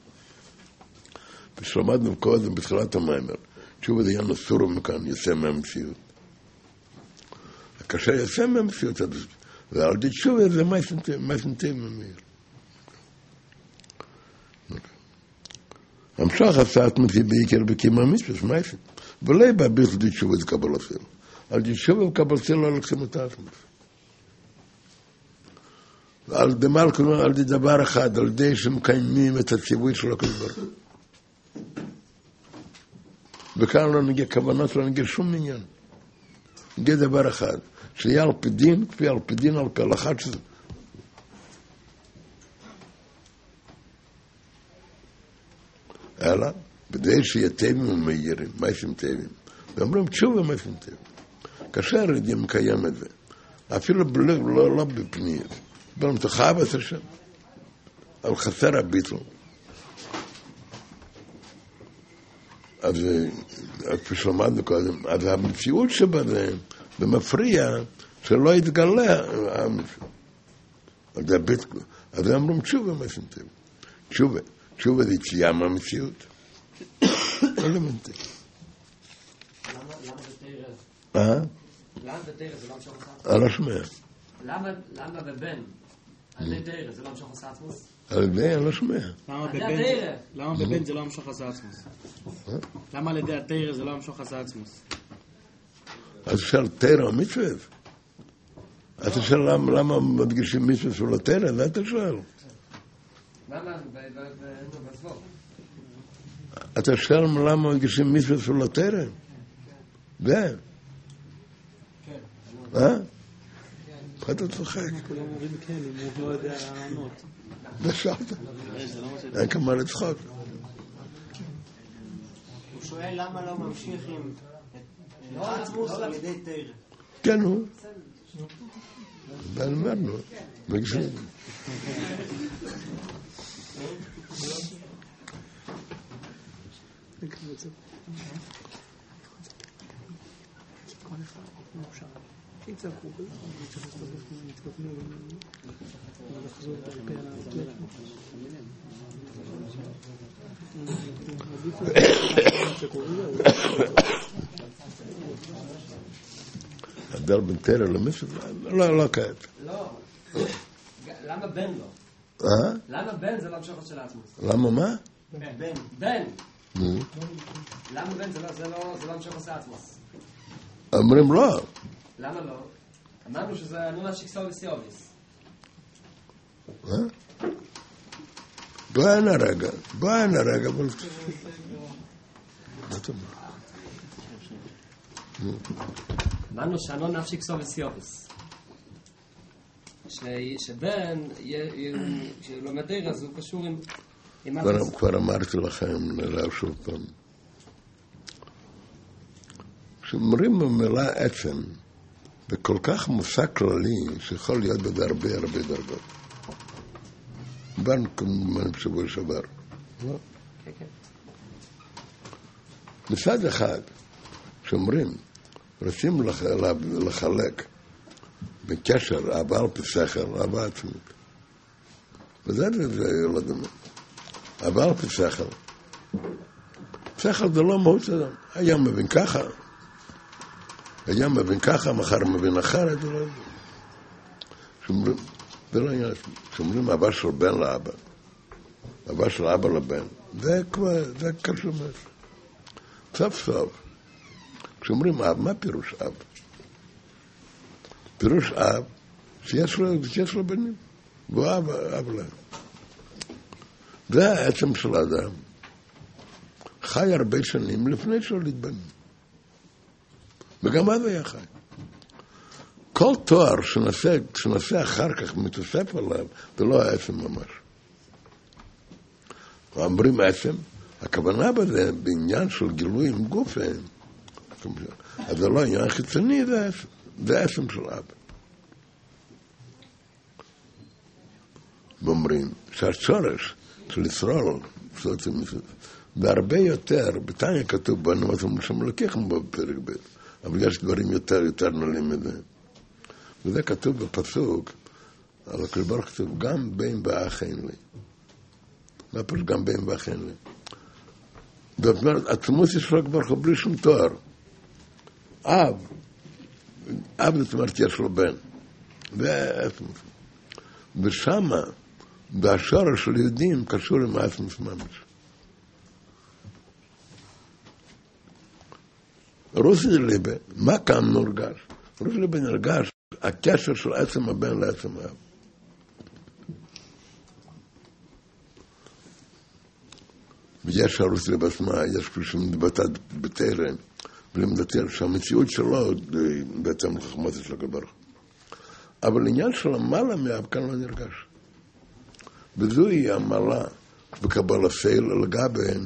ושלמדנו קודם בתחילת המיימר, תשובה זה יהיה סורו מכאן, יוצא מהמציאות. כאשר יוצא מהמציאות, ועל ידי תשובה זה מייסים טייבים ממיר. המשך עשת מתי בעיקר בקימה מצווה, מייסים. ולא בהביך די תשובה זה קבל הסייל. על די תשובה וקבל סייל לא לקחים את העצמם. על די מלכנו, על די דבר אחד, על די שמקיימים את הציווי של הקדוש ברוך הוא. וכאן לא נגיע כוונות, לא נגיע שום עניין. נגיע דבר אחד, שיהיה על פי דין, כפי על פי דין, על כל אחד שזה. אלא, בדי שיהיה טבעים ומאירים, מייסים טבעים. ואומרים, תשובה מייסים טבעים. כאשר יודעים מקיים את זה, אפילו לא, לא בפנייה. בלם תחב את השם. אבל חסר הביטל. אז כפי שלמדנו קודם, אז המציאות שבזה, זה מפריע שלא יתגלה המציאות. אז הביטל, אז הם אומרים תשובה מייסים טבעים. תשובה. תשובה זה יציאה מהמציאות. אלמנטי. למה זה תרס? אה? למה זה תרס? זה לא המשוך עשה? אני לא שומע. למה בבן? על ידי תרס זה לא המשוך עשה עצמוס? על ידי אני לא שומע. למה בבן זה לא המשוך עשה עצמוס? למה על ידי התרס זה לא המשוך עשה עצמוס? אתה שואל תרא או מצווה? אתה שואל למה מדגישים מצווה של התרא? זה אתה שואל. למה? בסבוב. אתה שואל למה מדגישים מצווה של התרא? זה? אה? אתה צוחק. כולם אומרים כן, אם הוא לא יודע לענות. זה שאלת. אין כמה לצחוק. הוא שואל למה לא ממשיכים את עצמוס על ידי תרא. כן, הוא. ואני אומר לו, מגשים. הדל בין תרא למצווה? לא, לא כעת. לא. למה בן לא? אה? למה בן זה לא המשכות של עצמוס? למה מה? בן. בן. נו. למה בן זה לא המשכות של עצמוס? אומרים לא. למה לא? אמרנו שזה נונה שיקסול וסיוביס. אה? בוא הנה רגע. בוא הנה רגע. מה אתה אומר? אמרנו שהנון נפשיק סוב וסיוביס. שבן, שלומד תרא, אז הוא קשור עם... כבר אמרתי לכם, נראה שוב פעם. כשאומרים במילה עצם, וכל כך מושג כללי, שיכול להיות בזה הרבה הרבה דרגות. דיברנו כמובן בשבוע שעבר. מצד אחד, כשאומרים, רוצים לחלק בקשר אהבה על פי שכל, אהבה עצמית. וזה זה לא דומה. אהבה על פי שכל. שכל זה לא מהות אדם. היה מבין ככה, היה מבין ככה, מחר מבין אחרת, זה לא זה. זה לא עניין. כשאומרים אהבה של בן לאבא, אהבה של אבא לבן, זה כבר, זה קשור משהו. סוף סוף. כשאומרים אב, מה פירוש אב? פירוש אב, שיש לו, שיש לו בנים, והוא אב, אב להם. זה העצם של האדם. חי הרבה שנים לפני שהוא להתבנים. וגם אז היה חי. כל תואר שנעשה, שנעשה אחר כך מתוסף עליו, זה לא העצם ממש. אומרים עצם, הכוונה בזה, בעניין של גילוי עם גופן, אז זה לא עניין חיצוני, זה עצם של אבא. ואומרים שהשורש של ישראל, והרבה יותר, בתניא כתוב בנו, אז אומרים שם לקחם בפרק ב', אבל יש דברים יותר, יותר נעלים מזה. וזה כתוב בפסוק, על הקדוש ברוך הוא כתוב, גם בן ואח אין לי. מה פירוש גם בן ואח אין לי? זאת אומרת, עצמות יש רק ברוך הוא בלי שום תואר. אב, אב זאת אומרת יש לו בן. ועצמות. ושמה, והשורש של יהודים קשור עם העצמות ממש. רוס ליבה, מה כאן נורגש? רוס ליבה נרגש הקשר של עצם הבן לעצם האב. ויש הרוס ליבה עצמה, יש כפי שמדבטה בתרם, ולמדתר שהמציאות שלו בעצם לחכמות של הגבר. אבל עניין של המעלה מאב כאן לא נרגש. וזוהי המעלה בקבל הסייל לגבי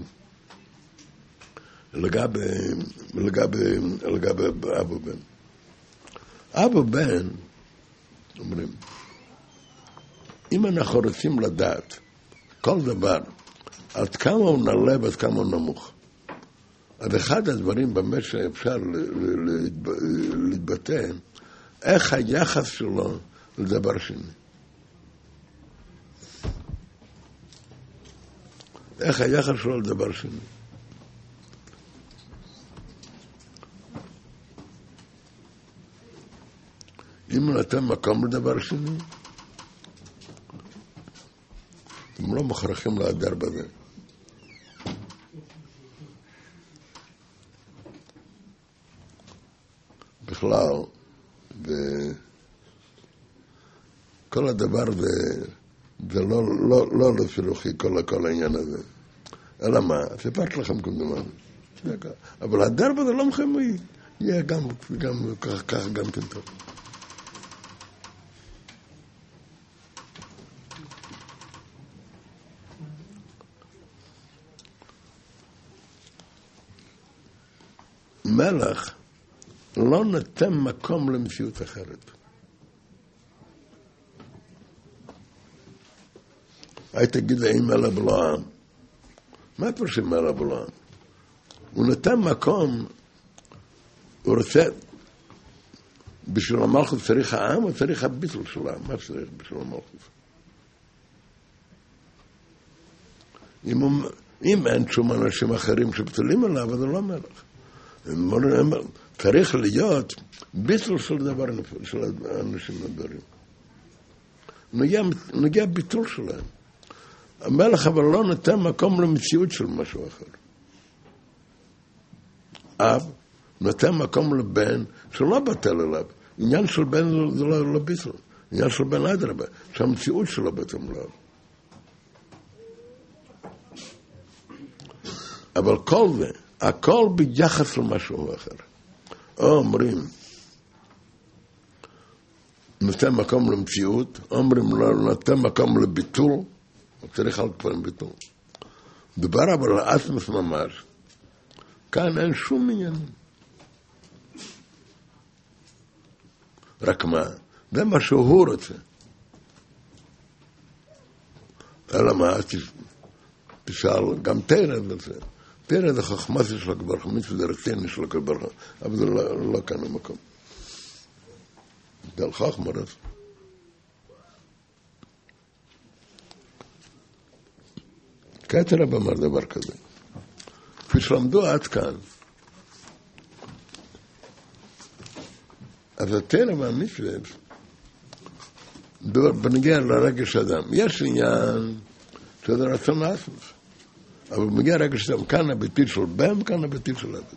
לגבי לגבי לגבי אבו בן. אבו בן, אומרים, אם אנחנו רוצים לדעת כל דבר, עד כמה הוא נעלה ועד כמה הוא נמוך. אז אחד הדברים באמת שאפשר להתבטא, איך היחס שלו לדבר שני. איך היחס שלו לדבר שני. אם הוא נתן מקום לדבר שני, הם לא מוכרחים להדר בזה. כל הדבר זה, זה לא, לא, לא לפילוחי כל, כל העניין הזה. אלא מה? סיפרתי לכם כמדומני. אבל הדרב הזה לא מחמיא. יהיה גם, גם, כך, כך גם כן טוב. מלך לא נותן מקום למציאות אחרת. היי תגיד לי, אם מלך בלעם, מה פרשים מלך בלעם? הוא נותן מקום, הוא רוצה, בשביל המלכות צריך העם, או צריך הביטול של העם? מה צריך בשביל המלכות? אם, הוא, אם אין שום אנשים אחרים שבטלים עליו, אז הוא לא מלך. צריך להיות ביטול של דבר, של האנשים הדברים. נגיע, נגיע ביטול שלהם. המלך אבל לא נותן מקום למציאות של משהו אחר. אב נותן מקום לבן שלא בטל אליו. עניין של בן זה לא, לא ביטול. עניין של בן אדרבה, שהמציאות שלו בטל אליו. אבל כל זה, הכל ביחס למשהו אחר. או אומרים, נותן מקום למציאות, אומרים לא נותן מקום לביטול, צריך על כבר ביטול. דבר אבל לעצמס ממש, כאן אין שום עניין. רק מה? זה מה שהוא רוצה. אלא מה? תשאל, גם תרד לזה. תרד החכמה של הקברכה, מצווה זה רציני של הקברכה, אבל זה לא, לא כאן המקום. זה על חכמה רב. כעת רב אמר דבר כזה. כפי שלמדו עד כאן, אז התרא והמצווה, בנגיע לרגש אדם, יש עניין שזה רצון לעצמס. אבל מגיע רגש אדם, כאן הביטוי של בן, כאן הביטוי של עבד.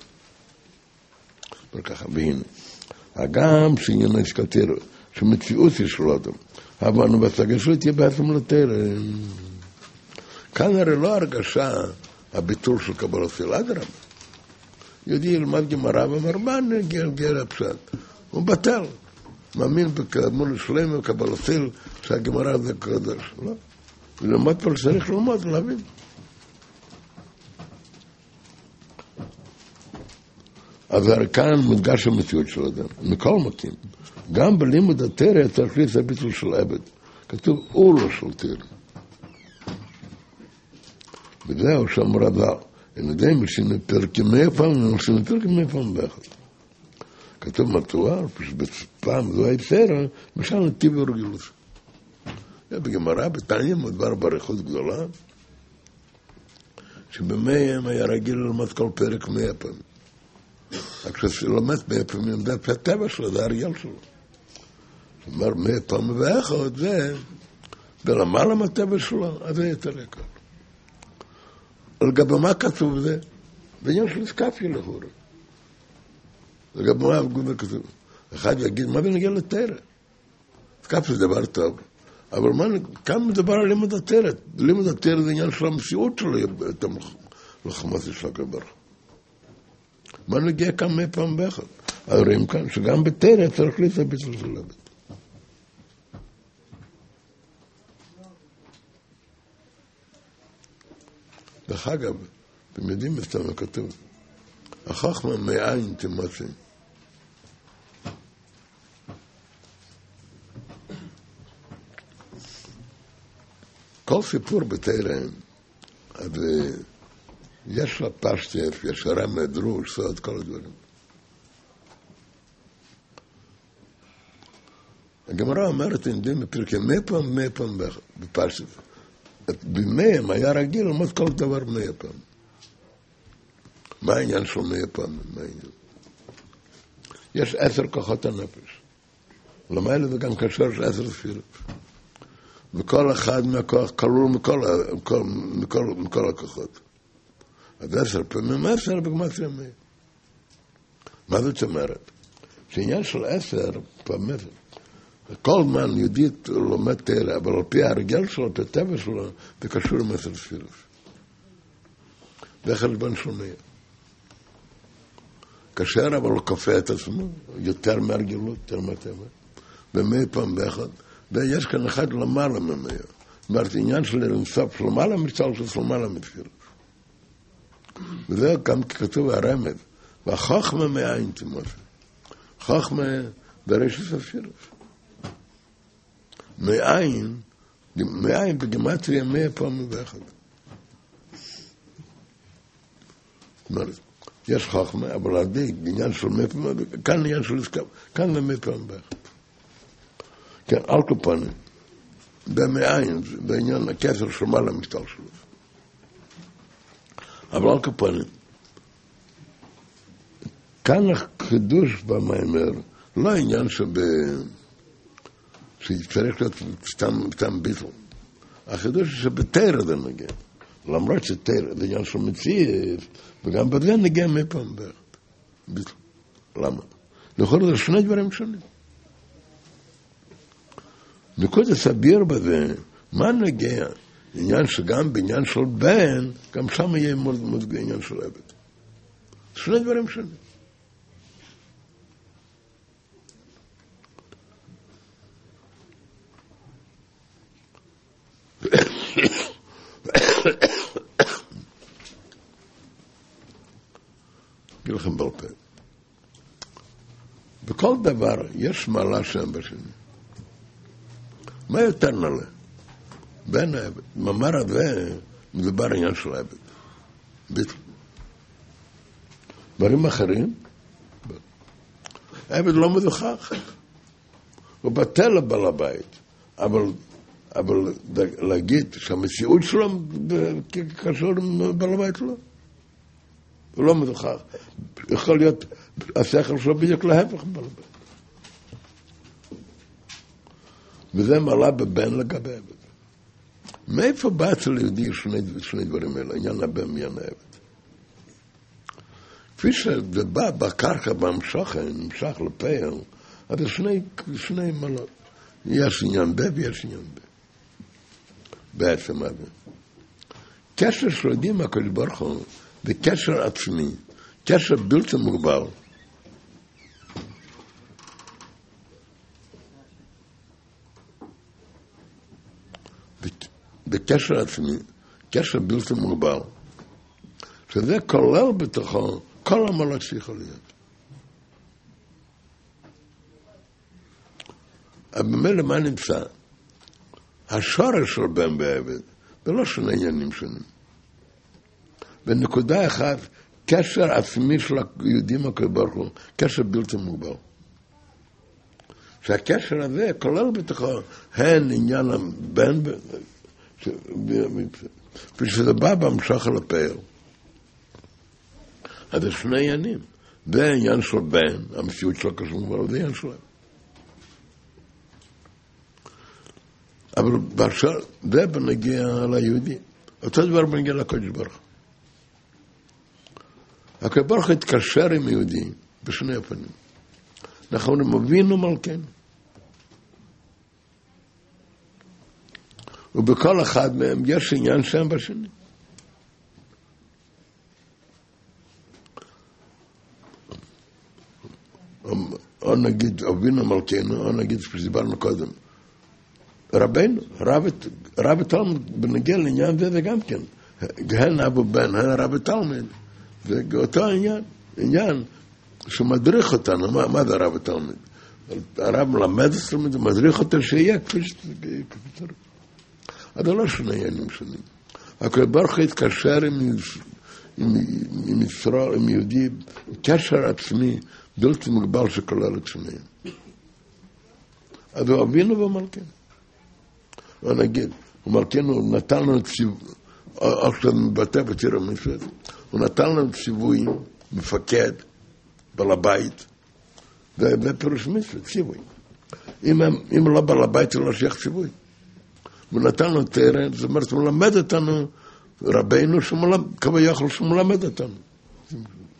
וככה, והנה, הגם שעניין השקטר, שמציאות יש לו אדם, אבל בסגשות יהיה בעצם לתרא. כאן הרי לא הרגשה הביטול של קבלת של אדרבה. יהודי ילמד גמרא ואמר, מה נגיע לגר הפשט? הוא בטל. מאמין בכמול שלם וקבלתיל שהגמרא זה קדוש. לא? ולמד פה צריך ללמוד, להבין. אז כאן מודגש המציאות של אדם, מכל מקום. גם בלימוד התרא צריך להיות הביטול של עבד. כתוב, הוא לא של תרא. וזהו שאמר הדבר. אין יודעים שנפרקים מאיפם, שנפרקים מאיפם באחד. כתוב מתואר, פעם זו היצרה, משל נתיב ורגילות. בגמרא, בתניא, מדבר בריחות גדולה, שבמאיים היה רגיל ללמד כל פרק מאה פעמים. רק כשלומד מאה פעמים, זה הטבע שלו, זה הרגל שלו. זאת אומרת, מאה פעמים ואחד, זה, ולמעלה מהטבע שלו, אז זה יותר יקר. לגבי מה כתוב זה? בעניין של סקפיה להורה. לגבי מה הגובה כתוב? אחד יגיד, מה זה נגיע לתרא? סקפיה זה דבר טוב. אבל מה, כאן מדבר על לימוד התרא. לימוד התרא זה עניין של המציאות שלו, את המלחמת של הקבר. מה נגיע כאן מאה פעם באחד? הרי כאן, שגם בתרא צריך להיות הביטול של הבית. דרך אגב, אתם יודעים מה כתוב? החכמה מאין תמצא. כל סיפור בתרא, אז יש לה פשטף, יש רמז, דרוש, סוד, כל הדברים. הגמרא אומרת, הם יודעים, בפרקי מאה פעם, מאה פעם בפשטף. במאם היה רגיל ללמוד כל דבר מאה פעם. מה העניין של מאה פעם? מה העניין? יש עשר כוחות הנפש. למעלה זה גם קשר של עשר ספירות. וכל אחד מהכוח כלול מכל, מכל, מכל, מכל הכוחות. אז עשר פעמים עשר בגמטריה מאה. מה זאת אומרת? שעניין של עשר פעמים, כל זמן יהודית לומד תרא, אבל על פי הרגל שלו, את הטבע שלו, זה קשור עם עשר ספירות. זה חשבון של מאיר. קשר אבל הוא כופה את עצמו, יותר מהרגילות, יותר מהטבע. ומאיר פעם באחד. ויש כאן אחד למעלה ממאיר. זאת אומרת, עניין של אינסוף, של למעלה מצל של למעלה מתפילות. וזה גם כתוב הרמז. והחוכמה מאין תימוס. חוכמה ברשת הספירות. מאין, מאין בגימטריה מאה פעמים באחד. זאת אומרת, יש חוכמה, אבל עדי, עניין של מאה פעמים, כאן עניין של הסכם, כאן זה מאה פעמים באחד. כן, על כל פנים, במאין, בעניין הכסר של מעלה משתל שלו. אבל על כל פנים, כאן החידוש במאמר, לא העניין שב... שצריך להיות סתם, סתם ביטל. החידוש שבתרא זה נגע. למרות שתרא זה עניין של מציאות, וגם בזה נגע מפעם באחד. ביטל. למה? לכל זה שני דברים שונים. נקודה סביר בזה, מה נגע? עניין שגם בעניין של בן, גם שם יהיה מוזג עניין של עבד. שני דברים שונים. אגיד לכם בעל פה. בכל דבר יש מעלה שם בשני. מה יותר נעלה? בין העבד. מאמר הזה מדובר עניין של העבד. ביטל. דברים אחרים? העבד לא מדוכח. הוא בטל לבעל הבית. אבל אבל להגיד שהמציאות שלו קשור עם בעל הבית שלו. הוא לא מדוכח. יכול להיות השכל שלו בדיוק להפך בעל הבית. וזה מעלה בבן לגבי עבד. מאיפה בא אצל יהודי שני, שני דברים האלה, עניין הבן ועניין העבד? כפי שזה בא בקרקע בהמשך, נמשך לפעל, אז שני, שני מעלות. יש עניין ב ויש עניין ב. בעצם הזה. קשר שלודים מהקדוש ברוך הוא, וקשר עצמי, קשר בלתי מוגבל. בקשר עצמי, קשר בלתי מוגבל, שזה כולל בתוכו כל המעלות שיכול להיות. אבל במילא מה נמצא? השורש של בן ועבד, ולא שני עניינים שונים. בנקודה אחת, קשר עצמי של היהודים הקדוש ברוך הוא, קשר בלתי מוגבל. שהקשר הזה כולל בתוכו הן עניין הבן, ושזה בא בהמשך על הפעל. אז זה שני עניינים. זה העניין של בן, המציאות שלו קשור מוגבל, זה עניין שלהם. אבל באשר, זה בנגיע ליהודי. אותו דבר בנגיע לקדוש ברוך הוא. הקדוש ברוך הוא התקשר עם יהודי בשני הפנים. אנחנו מבינו מלכנו. ובכל אחד מהם יש עניין שם בשני. או נגיד אבינו מלכנו, או נגיד שדיברנו קודם. רבנו, רב תלמיד בנגיע לעניין זה זה גם כן. הן אבו בן, הן רב תלמיד. זה אותו עניין, עניין שמדריך אותנו. מה, מה זה רב תלמיד? הרב מלמד תלמיד, מדריך אותנו שיהיה כפי שצריך. אז לא שני עניינים שונים. הקדוש ברוך הוא התקשר עם, עם, עם ישראל, עם יהודי, קשר עצמי, בלתי מוגבל שכולל את שניהם. אז הוא אבינו ומלכנו. לא נגיד, ומלכנו נתן לנו ציווי, או כשאתה מבטא בתיר המצוות, הוא נתן לנו ציווי, מפקד, בעל הבית, ופירוש מצוות, ציווי. אם, אם לא בעל הבית, הוא לא שייך ציווי. הוא נתן לנו תרא, זאת אומרת, הוא מלמד אותנו, רבינו, כביכול שהוא מלמד אותנו.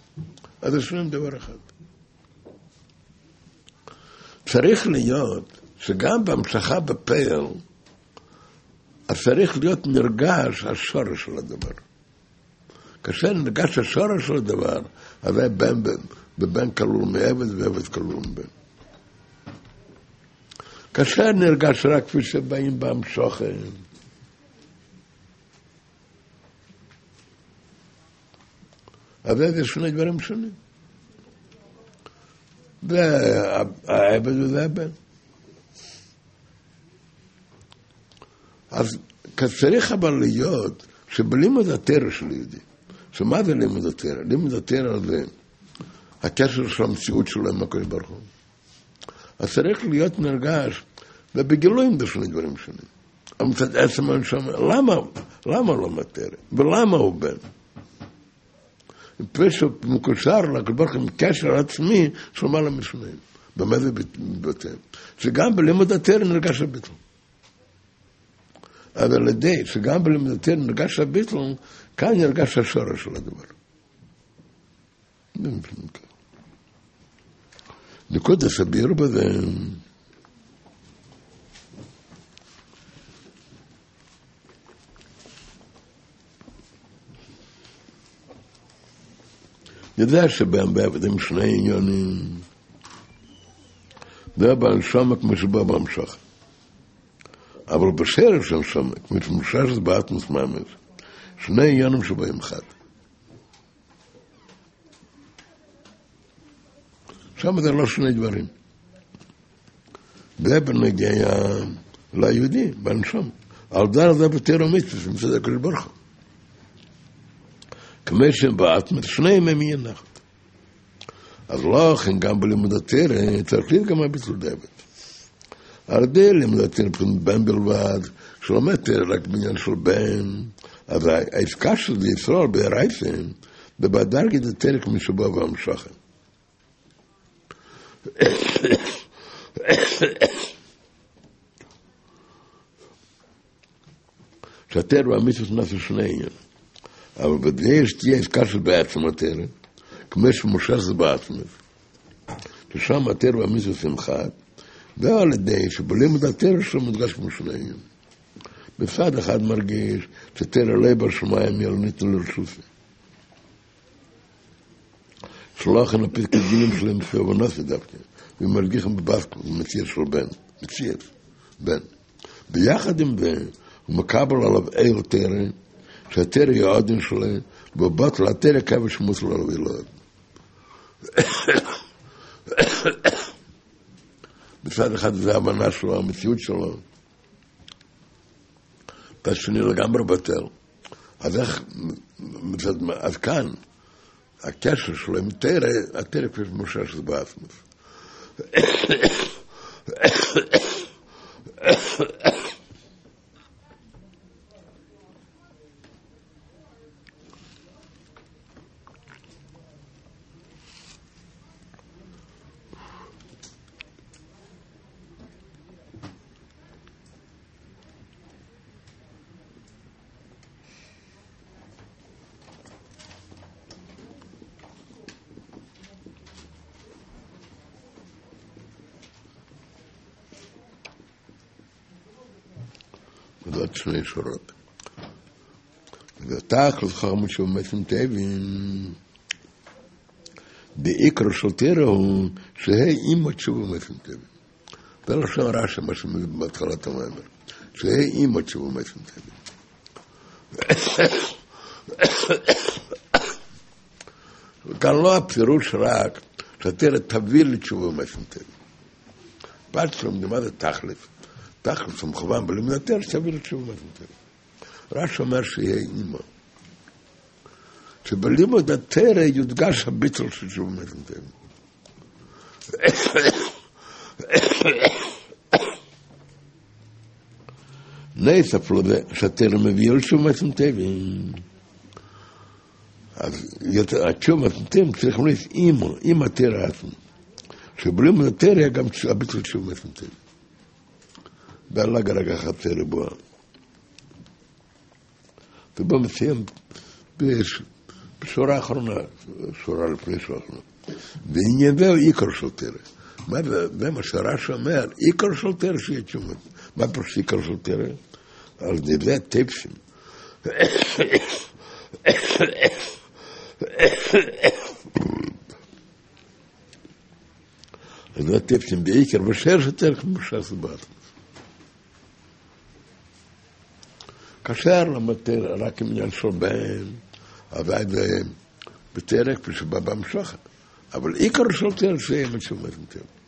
אז זה שני דבר אחד. צריך להיות שגם בהמשכה בפעל, אז צריך להיות נרגש השורש של הדבר. כאשר נרגש השורש של הדבר, אז בן, בבן כלול מעבד ועבד כלול מבן. כאשר נרגש רק כפי שבאים בהמשכה, אז זה שני דברים שונים. והעבד וזה הבן. אז צריך אבל להיות שבלימוד התורה של יהודי, שמה זה לימוד התורה? לימוד התורה זה הקשר של המציאות שלו עם הקדוש ברוך הוא. אז צריך להיות נרגש, ובגילויים זה שני דברים שונים. המצד עצם הנשמה, למה? למה לא מתורה? ולמה הוא בן? פשוט מקושר לקדוש ברוך הוא עם קשר עצמי של מעלה משניים. במה זה ביטוי? שגם בלימוד התורה נרגש הביטול. אבל לידי שגם בלימוד התורה נרגש הביטול, כאן נרגש השורש של הדבר. נקודה סביר בזה. יודע שבהם בעבדים שני עניונים, זה בעל שמה כמו שבא בהמשך. אבל בשרף של שמה, כמו שמושש באטמוס מאמץ, שני עניונים שבאים חד. שם זה לא שני דברים. זה בנגיע ליהודי, בנשום. על דר זה בתיר המצווה, שמצד הקדוש ברוך הוא. כמו שהם באטמוס, שניהם הם יהיה נחת. אז לא כן גם בלימוד התורה, צריך להיות גם הביטול דבד. הרבה לימוד התורה, בן בלבד, שלא מתר רק בעניין של בן, אז העסקה של ישראל בהרייסן, בבדרגת התורה כמו שבא והמשכה. שהתורה והמצוות נעשו שני עניין. אבל בדרך תהיה עסקה של בעצם התורה, כמו שמושך זה בעצמת. ששם התורה והמצוות הם חד, ועל ידי שבלימוד התורה שלו מודגש כמו שני עניין. בצד אחד מרגיש שתורה לא בשמיים ילנית לרשוסי. שלוחן הפסקי גילים שלהם פיובנוסי דווקא, ומרגיחם בבסקו, זה מציאת של בן, מציאת, בן. ביחד עם זה, הוא מקבל עליו אל תורה, שהתורה היא העודן שלהם, ובוט לתורה כבש שמוס לו עליו ילוד. בצד אחד זה הבנה שלו, המציאות שלו, והשני לגמרי בטל. אז איך, אז כאן, הקשר שלו עם תורה, התורה כפי שמשה שזה בעצמות. זאת שני שורות. ותכלס חרמות שבאמת טבעים, בעיקר של תורה הוא שהיא אימא תשובה באמת טבעים. זה לא שם רש"י, מה שבהתחלת המאמר. שהיא אימא תשובה באמת טבעים. וכאן לא הפירוש רק שהתורה תביא לתשובה באמת טבעים. פעם שלום, מה זה תכלס? תכלס המכוון בלימוד התורה שתביא לתשובה מתנתרת. רש"י אומר שיהיה אימא. שבלימוד התורה יודגש הביטול של תשובה מתנתרת. נסף לו זה שהתורה מביא לתשובה מתנתרת. אז התשובה מתנתרת צריכים להיות אימא, אימא תורה עצמה. שבלימוד התורה גם הביטול תשובה מתנתרת. בעלה גרגה חצי ריבוע. ובוא מסיים בשורה האחרונה, שורה לפני שורה האחרונה. ועניין זהו עיקר של תורה. זה מה שרש"י אומר, עיקר של תרא שיהיה תשומת. מה פירוש עיקר של תרא? על זה טיפשים. זה טיפשים בעיקר, בשיר שתרא כמו שהסברת. כאשר למטר רק עניין של בן, אבל בתרא כפי שבא במשך. אבל עיקר של תרא שיהיה תשומת.